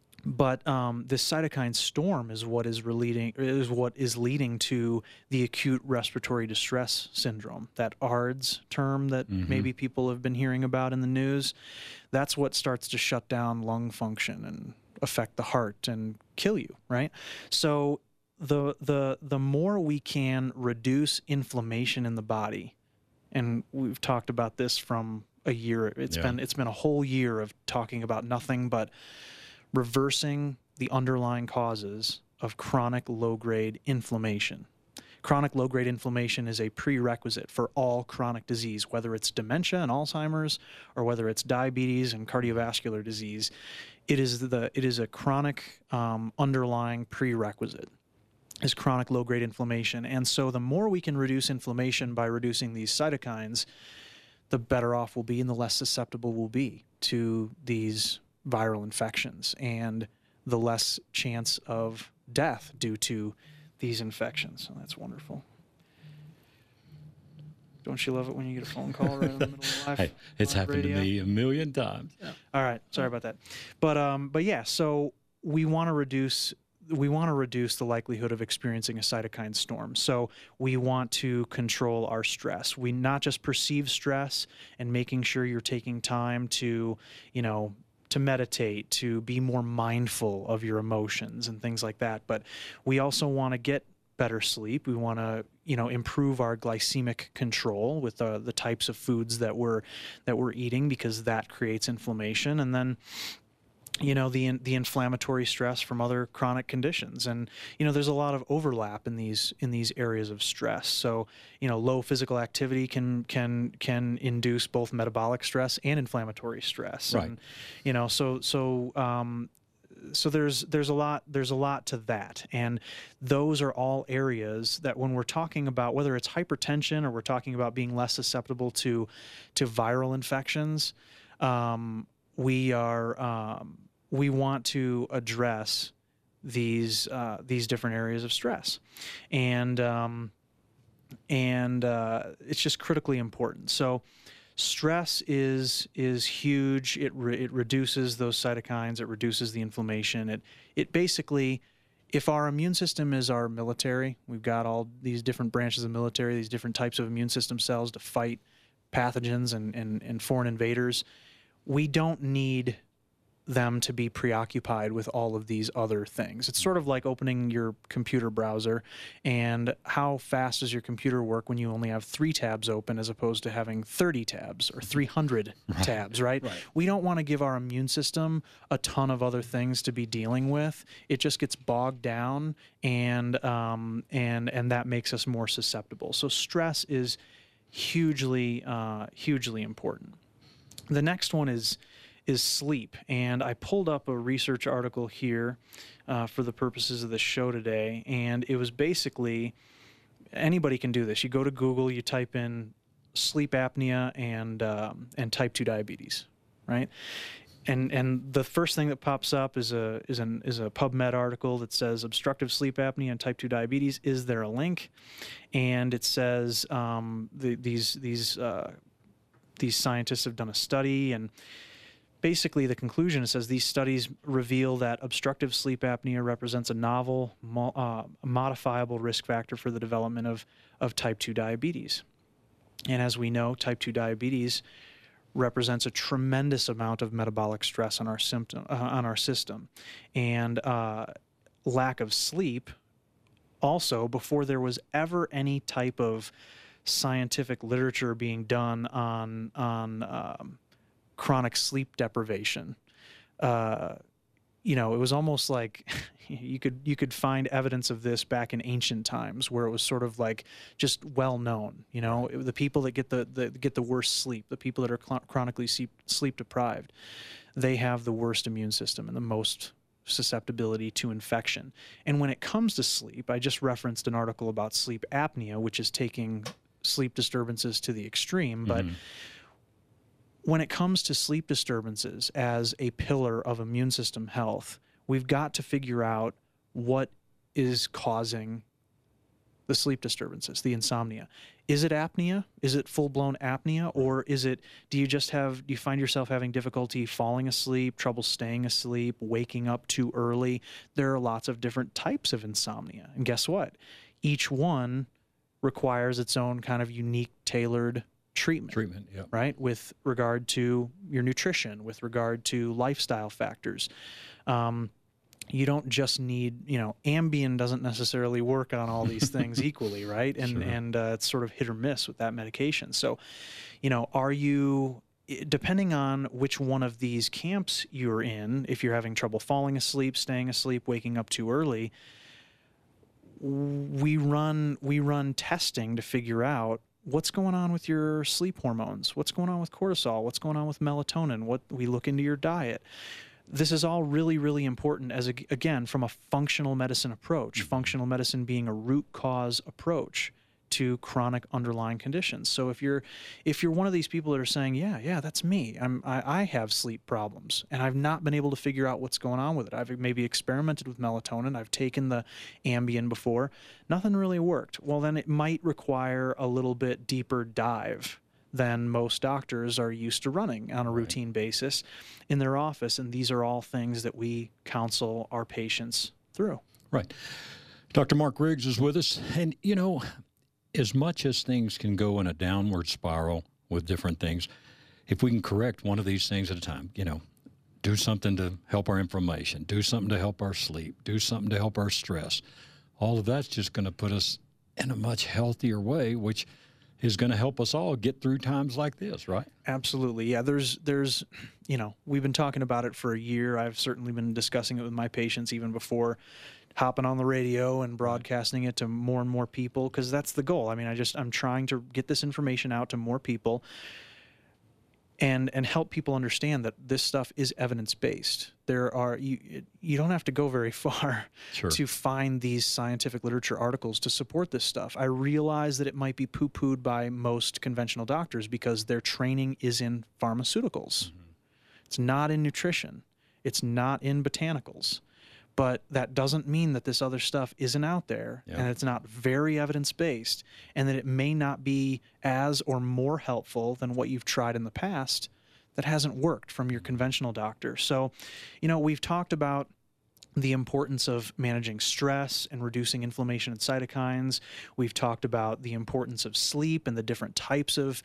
S11: But um, this cytokine storm is what is leading is what is leading to the acute respiratory distress syndrome, that A R D S term that mm-hmm. maybe people have been hearing about in the news. That's what starts to shut down lung function and affect the heart and kill you, right? So the the the more we can reduce inflammation in the body, and we've talked about this from a year. It's yeah. been it's been a whole year of talking about nothing but reversing the underlying causes of chronic low-grade inflammation. Chronic low-grade inflammation is a prerequisite for all chronic disease, whether it's dementia and Alzheimer's or whether it's diabetes and cardiovascular disease. It is the it is a chronic um, underlying prerequisite, is chronic low-grade inflammation. And so the more we can reduce inflammation by reducing these cytokines, the better off we'll be and the less susceptible we'll be to these viral infections, and the less chance of death due to these infections. So that's wonderful. Don't you love it when you get a phone call right in the middle of live?
S2: Hey, it's live happened radio? to me a million times.
S11: Yeah. All right, sorry about that. But um, but yeah, so we want to reduce we want to reduce the likelihood of experiencing a cytokine storm. So we want to control our stress. We not just perceive stress and making sure you're taking time to, you know, to meditate, to be more mindful of your emotions and things like that. But we also want to get better sleep. We want to, you know, improve our glycemic control with uh, the types of foods that we're that we're eating, because that creates inflammation. And then, you know, the the inflammatory stress from other chronic conditions. And, you know, there's a lot of overlap in these in these areas of stress. So, you know, low physical activity can can can induce both metabolic stress and inflammatory stress.
S2: Right.
S11: And, you know, so so um, so there's there's a lot there's a lot to that. And those are all areas that when we're talking about whether it's hypertension or we're talking about being less susceptible to to viral infections, um, we are um, we want to address these uh, these different areas of stress, and um, and uh, it's just critically important. So stress is is huge. It re- it reduces those cytokines. It reduces the inflammation. It it basically, if our immune system is our military, we've got all these different branches of the military, these different types of immune system cells to fight pathogens and and, and foreign invaders. We don't need them to be preoccupied with all of these other things. It's sort of like opening your computer browser, and how fast does your computer work when you only have three tabs open as opposed to having thirty tabs or three hundred right. tabs, right? right? We don't want to give our immune system a ton of other things to be dealing with. It just gets bogged down, and um, and and that makes us more susceptible. So stress is hugely, uh, hugely important. The next one is is sleep. And I pulled up a research article here uh, for the purposes of the show today, and it was basically, anybody can do this. You go to Google, you type in sleep apnea and um, and type two diabetes, right? And and the first thing that pops up is a is an is a PubMed article that says obstructive sleep apnea and type two diabetes. Is there a link? And it says um, the, these these uh, these scientists have done a study, and basically the conclusion, it says these studies reveal that obstructive sleep apnea represents a novel, uh, modifiable risk factor for the development of, of type two diabetes. And as we know, type two diabetes represents a tremendous amount of metabolic stress on our, symptom, uh, on our system. And uh, lack of sleep, also, before there was ever any type of scientific literature being done on, on um, chronic sleep deprivation, uh, you know, it was almost like you could you could find evidence of this back in ancient times, where it was sort of like just well known. You know, it, the people that get the, the get the worst sleep, the people that are chronically sleep, sleep deprived, they have the worst immune system and the most susceptibility to infection. And when it comes to sleep, I just referenced an article about sleep apnea, which is taking sleep disturbances to the extreme, but. Mm-hmm. When it comes to sleep disturbances as a pillar of immune system health, we've got to figure out what is causing the sleep disturbances, the insomnia. Is it apnea? Is it full-blown apnea? Or is it, do you just have, do you find yourself having difficulty falling asleep, trouble staying asleep, waking up too early? There are lots of different types of insomnia. And guess what? Each one requires its own kind of unique, tailored treatment,
S2: treatment, yeah,
S11: right? With regard to your nutrition, with regard to lifestyle factors. Um, you don't just need, you know, Ambien doesn't necessarily work on all these things equally, right? And, sure. and uh, it's sort of hit or miss with that medication. So, you know, are you, depending on which one of these camps you're in, if you're having trouble falling asleep, staying asleep, waking up too early, we run, we run testing to figure out what's going on with your sleep hormones, what's going on with cortisol, what's going on with melatonin, what we look into your diet. This is all really, really important as, a, again, from a functional medicine approach, mm-hmm. functional medicine being a root cause approach to chronic underlying conditions. So if you're if you're one of these people that are saying, yeah, yeah, that's me, I'm, I, I have sleep problems, and I've not been able to figure out what's going on with it. I've maybe experimented with melatonin, I've taken the Ambien before, nothing really worked. Well, then it might require a little bit deeper dive than most doctors are used to running on a routine right. basis in their office, and these are all things that we counsel our patients through.
S2: Right. Doctor Mark Riggs is with us, and, you know, as much as things can go in a downward spiral with different things, if we can correct one of these things at a time, you know, do something to help our inflammation, do something to help our sleep, do something to help our stress, all of that's just going to put us in a much healthier way, which is going to help us all get through times like this, right?
S11: Absolutely. Yeah, there's, there's, you know, we've been talking about it for a year. I've certainly been discussing it with my patients even before hopping on the radio and broadcasting it to more and more people, because that's the goal. I mean, I just, I'm trying to get this information out to more people and and help people understand that this stuff is evidence-based. There are, you you don't have to go very far sure. to find these scientific literature articles to support this stuff. I realize that it might be poo-pooed by most conventional doctors because their training is in pharmaceuticals. Mm-hmm. It's not in nutrition. It's not in botanicals. But that doesn't mean that this other stuff isn't out there, yeah. and it's not very evidence-based, and that it may not be as or more helpful than what you've tried in the past that hasn't worked from your conventional doctor. So, you know, we've talked about the importance of managing stress and reducing inflammation and cytokines. We've talked about the importance of sleep and the different types of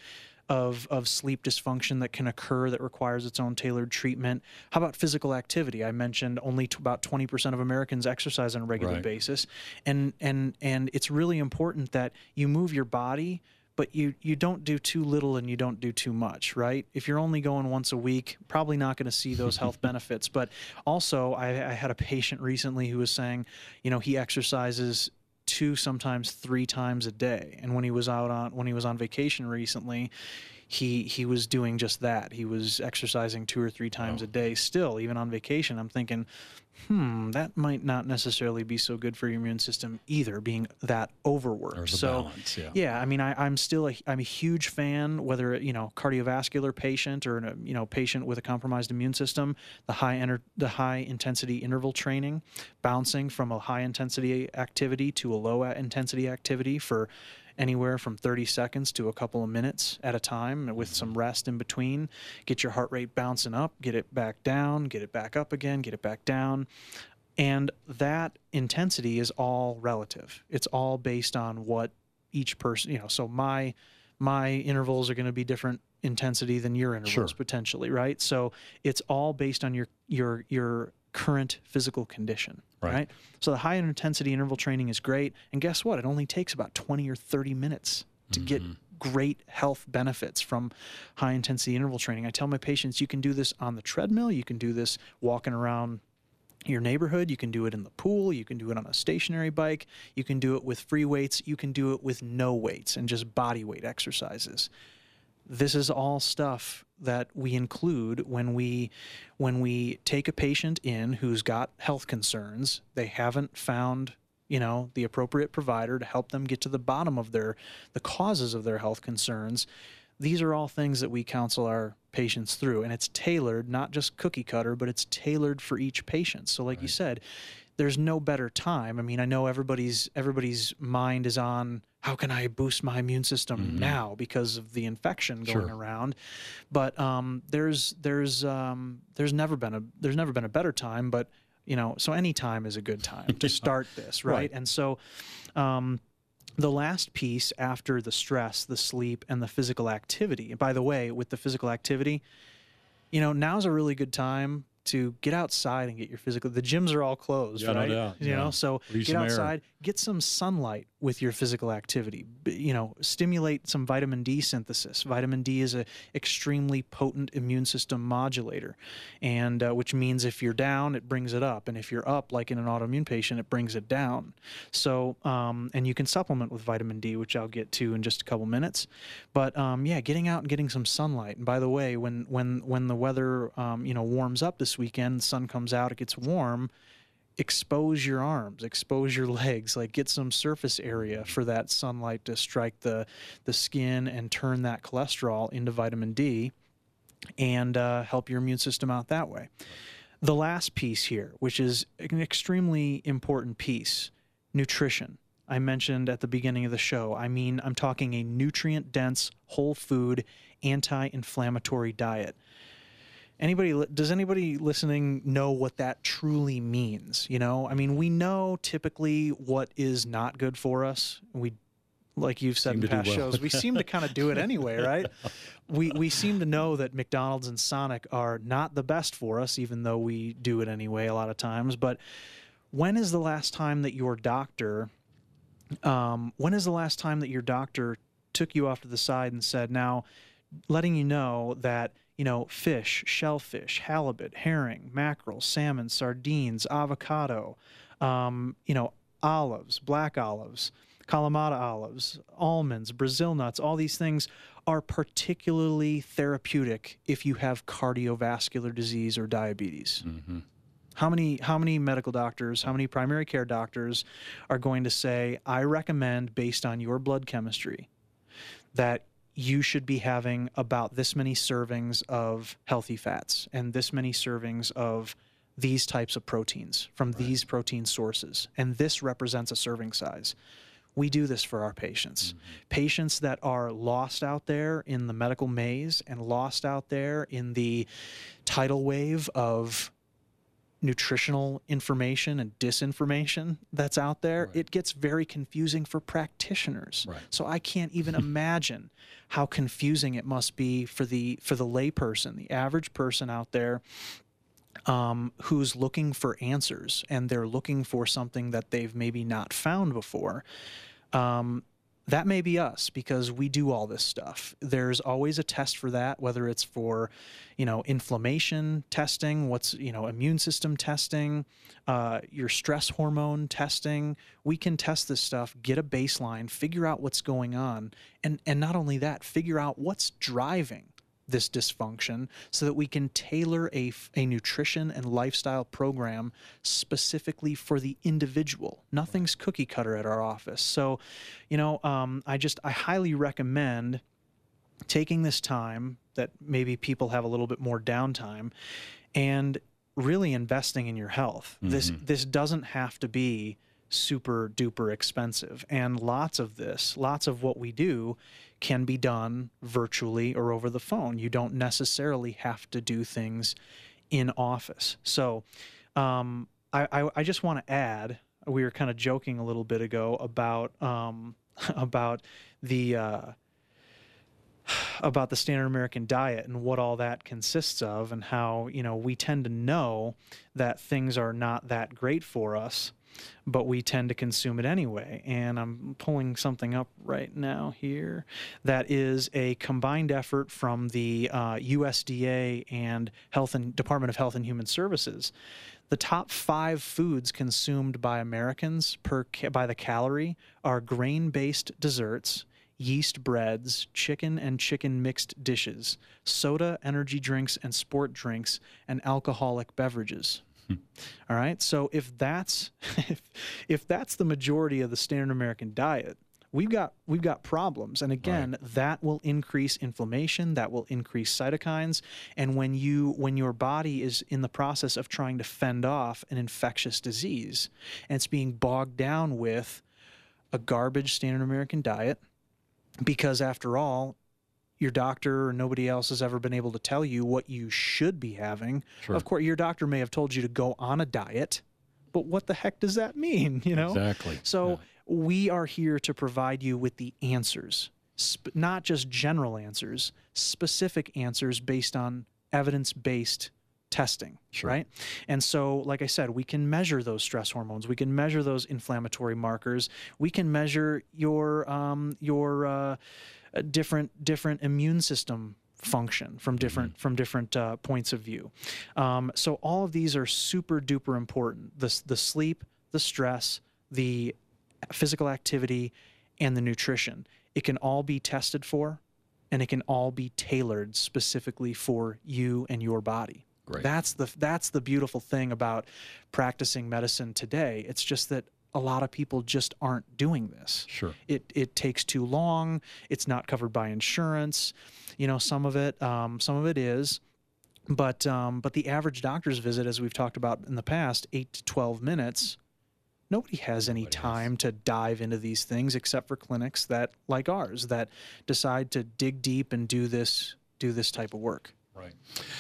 S11: of, of sleep dysfunction that can occur that requires its own tailored treatment. How about physical activity? I mentioned only t- about twenty percent of Americans exercise on a regular
S2: Right.
S11: basis. And, and, and it's really important that you move your body, but you, you don't do too little and you don't do too much, right? If you're only going once a week, probably not going to see those health benefits. But also, I, I had a patient recently who was saying, you know, he exercises two, sometimes three times a day. And when he was out on when he was on vacation recently, he he was doing just that. He was exercising two or three times
S2: Wow.
S11: a day still, even on vacation. I'm thinking, hmm, that might not necessarily be so good for your immune system either, being that overworked.
S2: There's a
S11: so
S2: balance, yeah.
S11: yeah, I mean, I, I'm still a, I'm a huge fan, whether, you know, cardiovascular patient or, a, you know, patient with a compromised immune system, the high ener- the high intensity interval training, bouncing from a high intensity activity to a low intensity activity for anywhere from thirty seconds to a couple of minutes at a time with some rest in between. Get your heart rate bouncing up, get it back down, get it back up again, get it back down. And that intensity is all relative. It's all based on what each person, you know, so my my intervals are going to be different intensity than your intervals
S2: Sure.
S11: potentially, right? So it's all based on your your your current physical condition,
S2: Right.
S11: right? So the high intensity interval training is great, and guess what? It only takes about twenty or thirty minutes to
S2: Mm-hmm.
S11: get great health benefits from high intensity interval training. I tell my patients, you can do this on the treadmill, you can do this walking around your neighborhood, you can do it in the pool, you can do it on a stationary bike, you can do it with free weights, you can do it with no weights and just body weight exercises. This is all stuff that we include when we when we take a patient in who's got health concerns. They haven't found, you know, the appropriate provider to help them get to the bottom of their the causes of their health concerns. These are all things that we counsel our patients through, and it's tailored, not just cookie cutter, but it's tailored for each patient. So like you said, there's no better time. I mean, I know everybody's everybody's mind is on how can I boost my immune system
S2: Mm-hmm.
S11: now because of the infection going
S2: Sure.
S11: around, but um, there's there's um, there's never been a there's never been a better time. But you know, so any time is a good time to start this, right?
S2: Right.
S11: And so. Um, The last piece after the stress, the sleep, and the physical activity. And by the way, with the physical activity, you know, now's a really good time to get outside and get your physical. The gyms are all closed,
S2: Yeah, no
S11: right?
S2: doubt,
S11: You
S2: yeah.
S11: know, so
S2: Breathe
S11: get
S2: some air.
S11: outside, get some sunlight with your physical activity. B- You know, stimulate some vitamin D synthesis. Vitamin D is a extremely potent immune system modulator, and uh, which means if you're down, it brings it up, and if you're up, like in an autoimmune patient, it brings it down. So, um, and you can supplement with vitamin D, which I'll get to in just a couple minutes. But um, yeah, getting out and getting some sunlight. And by the way, when when when the weather um, you know warms up this weekend, the sun comes out, it gets warm. Expose your arms, expose your legs, like get some surface area for that sunlight to strike the the skin and turn that cholesterol into vitamin D, and uh, help your immune system out that way. The last piece here, which is an extremely important piece, nutrition. I mentioned at the beginning of the show. I mean, I'm talking a nutrient-dense, whole food, anti-inflammatory diet. Anybody, does anybody listening know what that truly means? You know, I mean, we know typically what is not good for us. We, like you've said
S2: Seem
S11: in
S2: to do
S11: past
S2: well.
S11: shows, we seem to kind of do it anyway, right? We we seem to know that McDonald's and Sonic are not the best for us, even though we do it anyway a lot of times. But when is the last time that your doctor, um, when is the last time that your doctor took you off to the side and said, now, letting you know that, you know, fish, shellfish, halibut, herring, mackerel, salmon, sardines, avocado, um, you know, olives, black olives, Kalamata olives, almonds, Brazil nuts, all these things are particularly therapeutic if you have cardiovascular disease or diabetes.
S2: Mm-hmm.
S11: How many how many medical doctors, how many primary care doctors are going to say, I recommend, based on your blood chemistry, that you should be having about this many servings of healthy fats and this many servings of these types of proteins from these protein sources, and this represents a serving size. We do this for our patients. Mm-hmm. Patients that are lost out there in the medical maze and lost out there in the tidal wave of nutritional information and disinformation that's out there,
S2: Right.
S11: it gets very confusing for practitioners.
S2: Right.
S11: So I can't even imagine how confusing it must be for the for the layperson, the average person out there um, who's looking for answers, and they're looking for something that they've maybe not found before. Um, that may be us, because we do all this stuff. There's always a test for that, whether it's for, you know, inflammation testing, what's, you know, immune system testing, uh, your stress hormone testing. We can test this stuff, get a baseline, figure out what's going on, and, and not only that, figure out what's driving this dysfunction so that we can tailor a, a nutrition and lifestyle program specifically for the individual. Nothing's cookie cutter at our office. So, you know, um, I just, I highly recommend taking this time that maybe people have a little bit more downtime and really investing in your health. Mm-hmm. This, this doesn't have to be super duper expensive. And lots of this, lots of what we do can be done virtually or over the phone. You don't necessarily have to do things in office. So um, I, I, I just want to add, we were kind of joking a little bit ago about um, about the uh, about the standard American diet and what all that consists of, and how, you know, we tend to know that things are not that great for us, but we tend to consume it anyway. And I'm pulling something up right now here that is a combined effort from the uh, U S D A and Health and Department of Health and Human Services. The top five foods consumed by Americans per ca- by the calorie are grain-based desserts, yeast breads, chicken and chicken mixed dishes, soda, energy drinks and sport drinks, and alcoholic beverages. All right. So if that's if, if that's the majority of the standard American diet, we've got we've got problems. And again, right. that will increase inflammation, that will increase cytokines. And when you when your body is in the process of trying to fend off an infectious disease, and it's being bogged down with a garbage standard American diet, because after all, your doctor or nobody else has ever been able to tell you what you should be having. Sure. Of course, your doctor may have told you to go on a diet, but what the heck does that mean? You know?
S2: Exactly.
S11: So
S2: yeah.
S11: we are here to provide you with the answers, sp- not just general answers, specific answers based on evidence-based testing,
S2: sure.
S11: right? And so, like I said, we can measure those stress hormones. We can measure those inflammatory markers. We can measure your um, your uh, different different immune system function from different mm-hmm. from different uh, points of view. Um, so all of these are super duper important. The the sleep, the stress, the physical activity, and the nutrition. It can all be tested for, and it can all be tailored specifically for you and your body.
S2: Great.
S11: That's the that's the beautiful thing about practicing medicine today. It's just that a lot of people just aren't doing this.
S2: Sure.
S11: It it takes too long. It's not covered by insurance. You know, some of it um, some of it is, but um, but the average doctor's visit, as we've talked about in the past, eight to twelve minutes. Nobody has any Nobody time has. to dive into these things except for clinics that, like ours, that decide to dig deep and do this do this type of work.
S2: Right.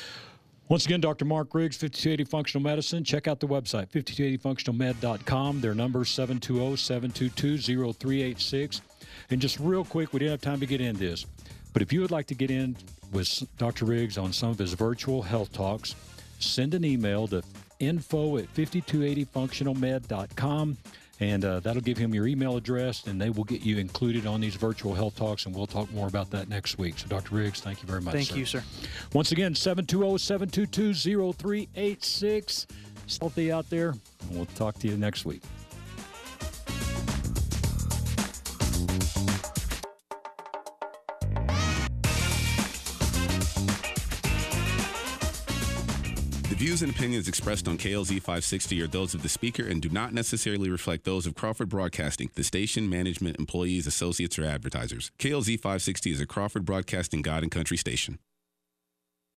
S2: Once again, Doctor Mark Riggs, fifty-two eighty Functional Medicine. Check out the website, fifty-two eighty functional med dot com. Their number is seven two zero, seven two two, zero three eight six. And just real quick, we didn't have time to get into this, but if you would like to get in with Doctor Riggs on some of his virtual health talks, send an email to info at fifty-two eighty functional med dot com. And uh, that'll give him your email address, and they will get you included on these virtual health talks, and we'll talk more about that next week. So, Doctor Riggs, thank you very much,
S11: Thank
S2: sir.
S11: you, sir.
S2: Once again, seven two zero, seven two two, zero three eight six. Stay healthy out there, and we'll talk to you next week.
S12: The views and opinions expressed on K L Z five sixty are those of the speaker and do not necessarily reflect those of Crawford Broadcasting, the station, management, employees, associates, or advertisers. K L Z five sixty is a Crawford Broadcasting God and Country station.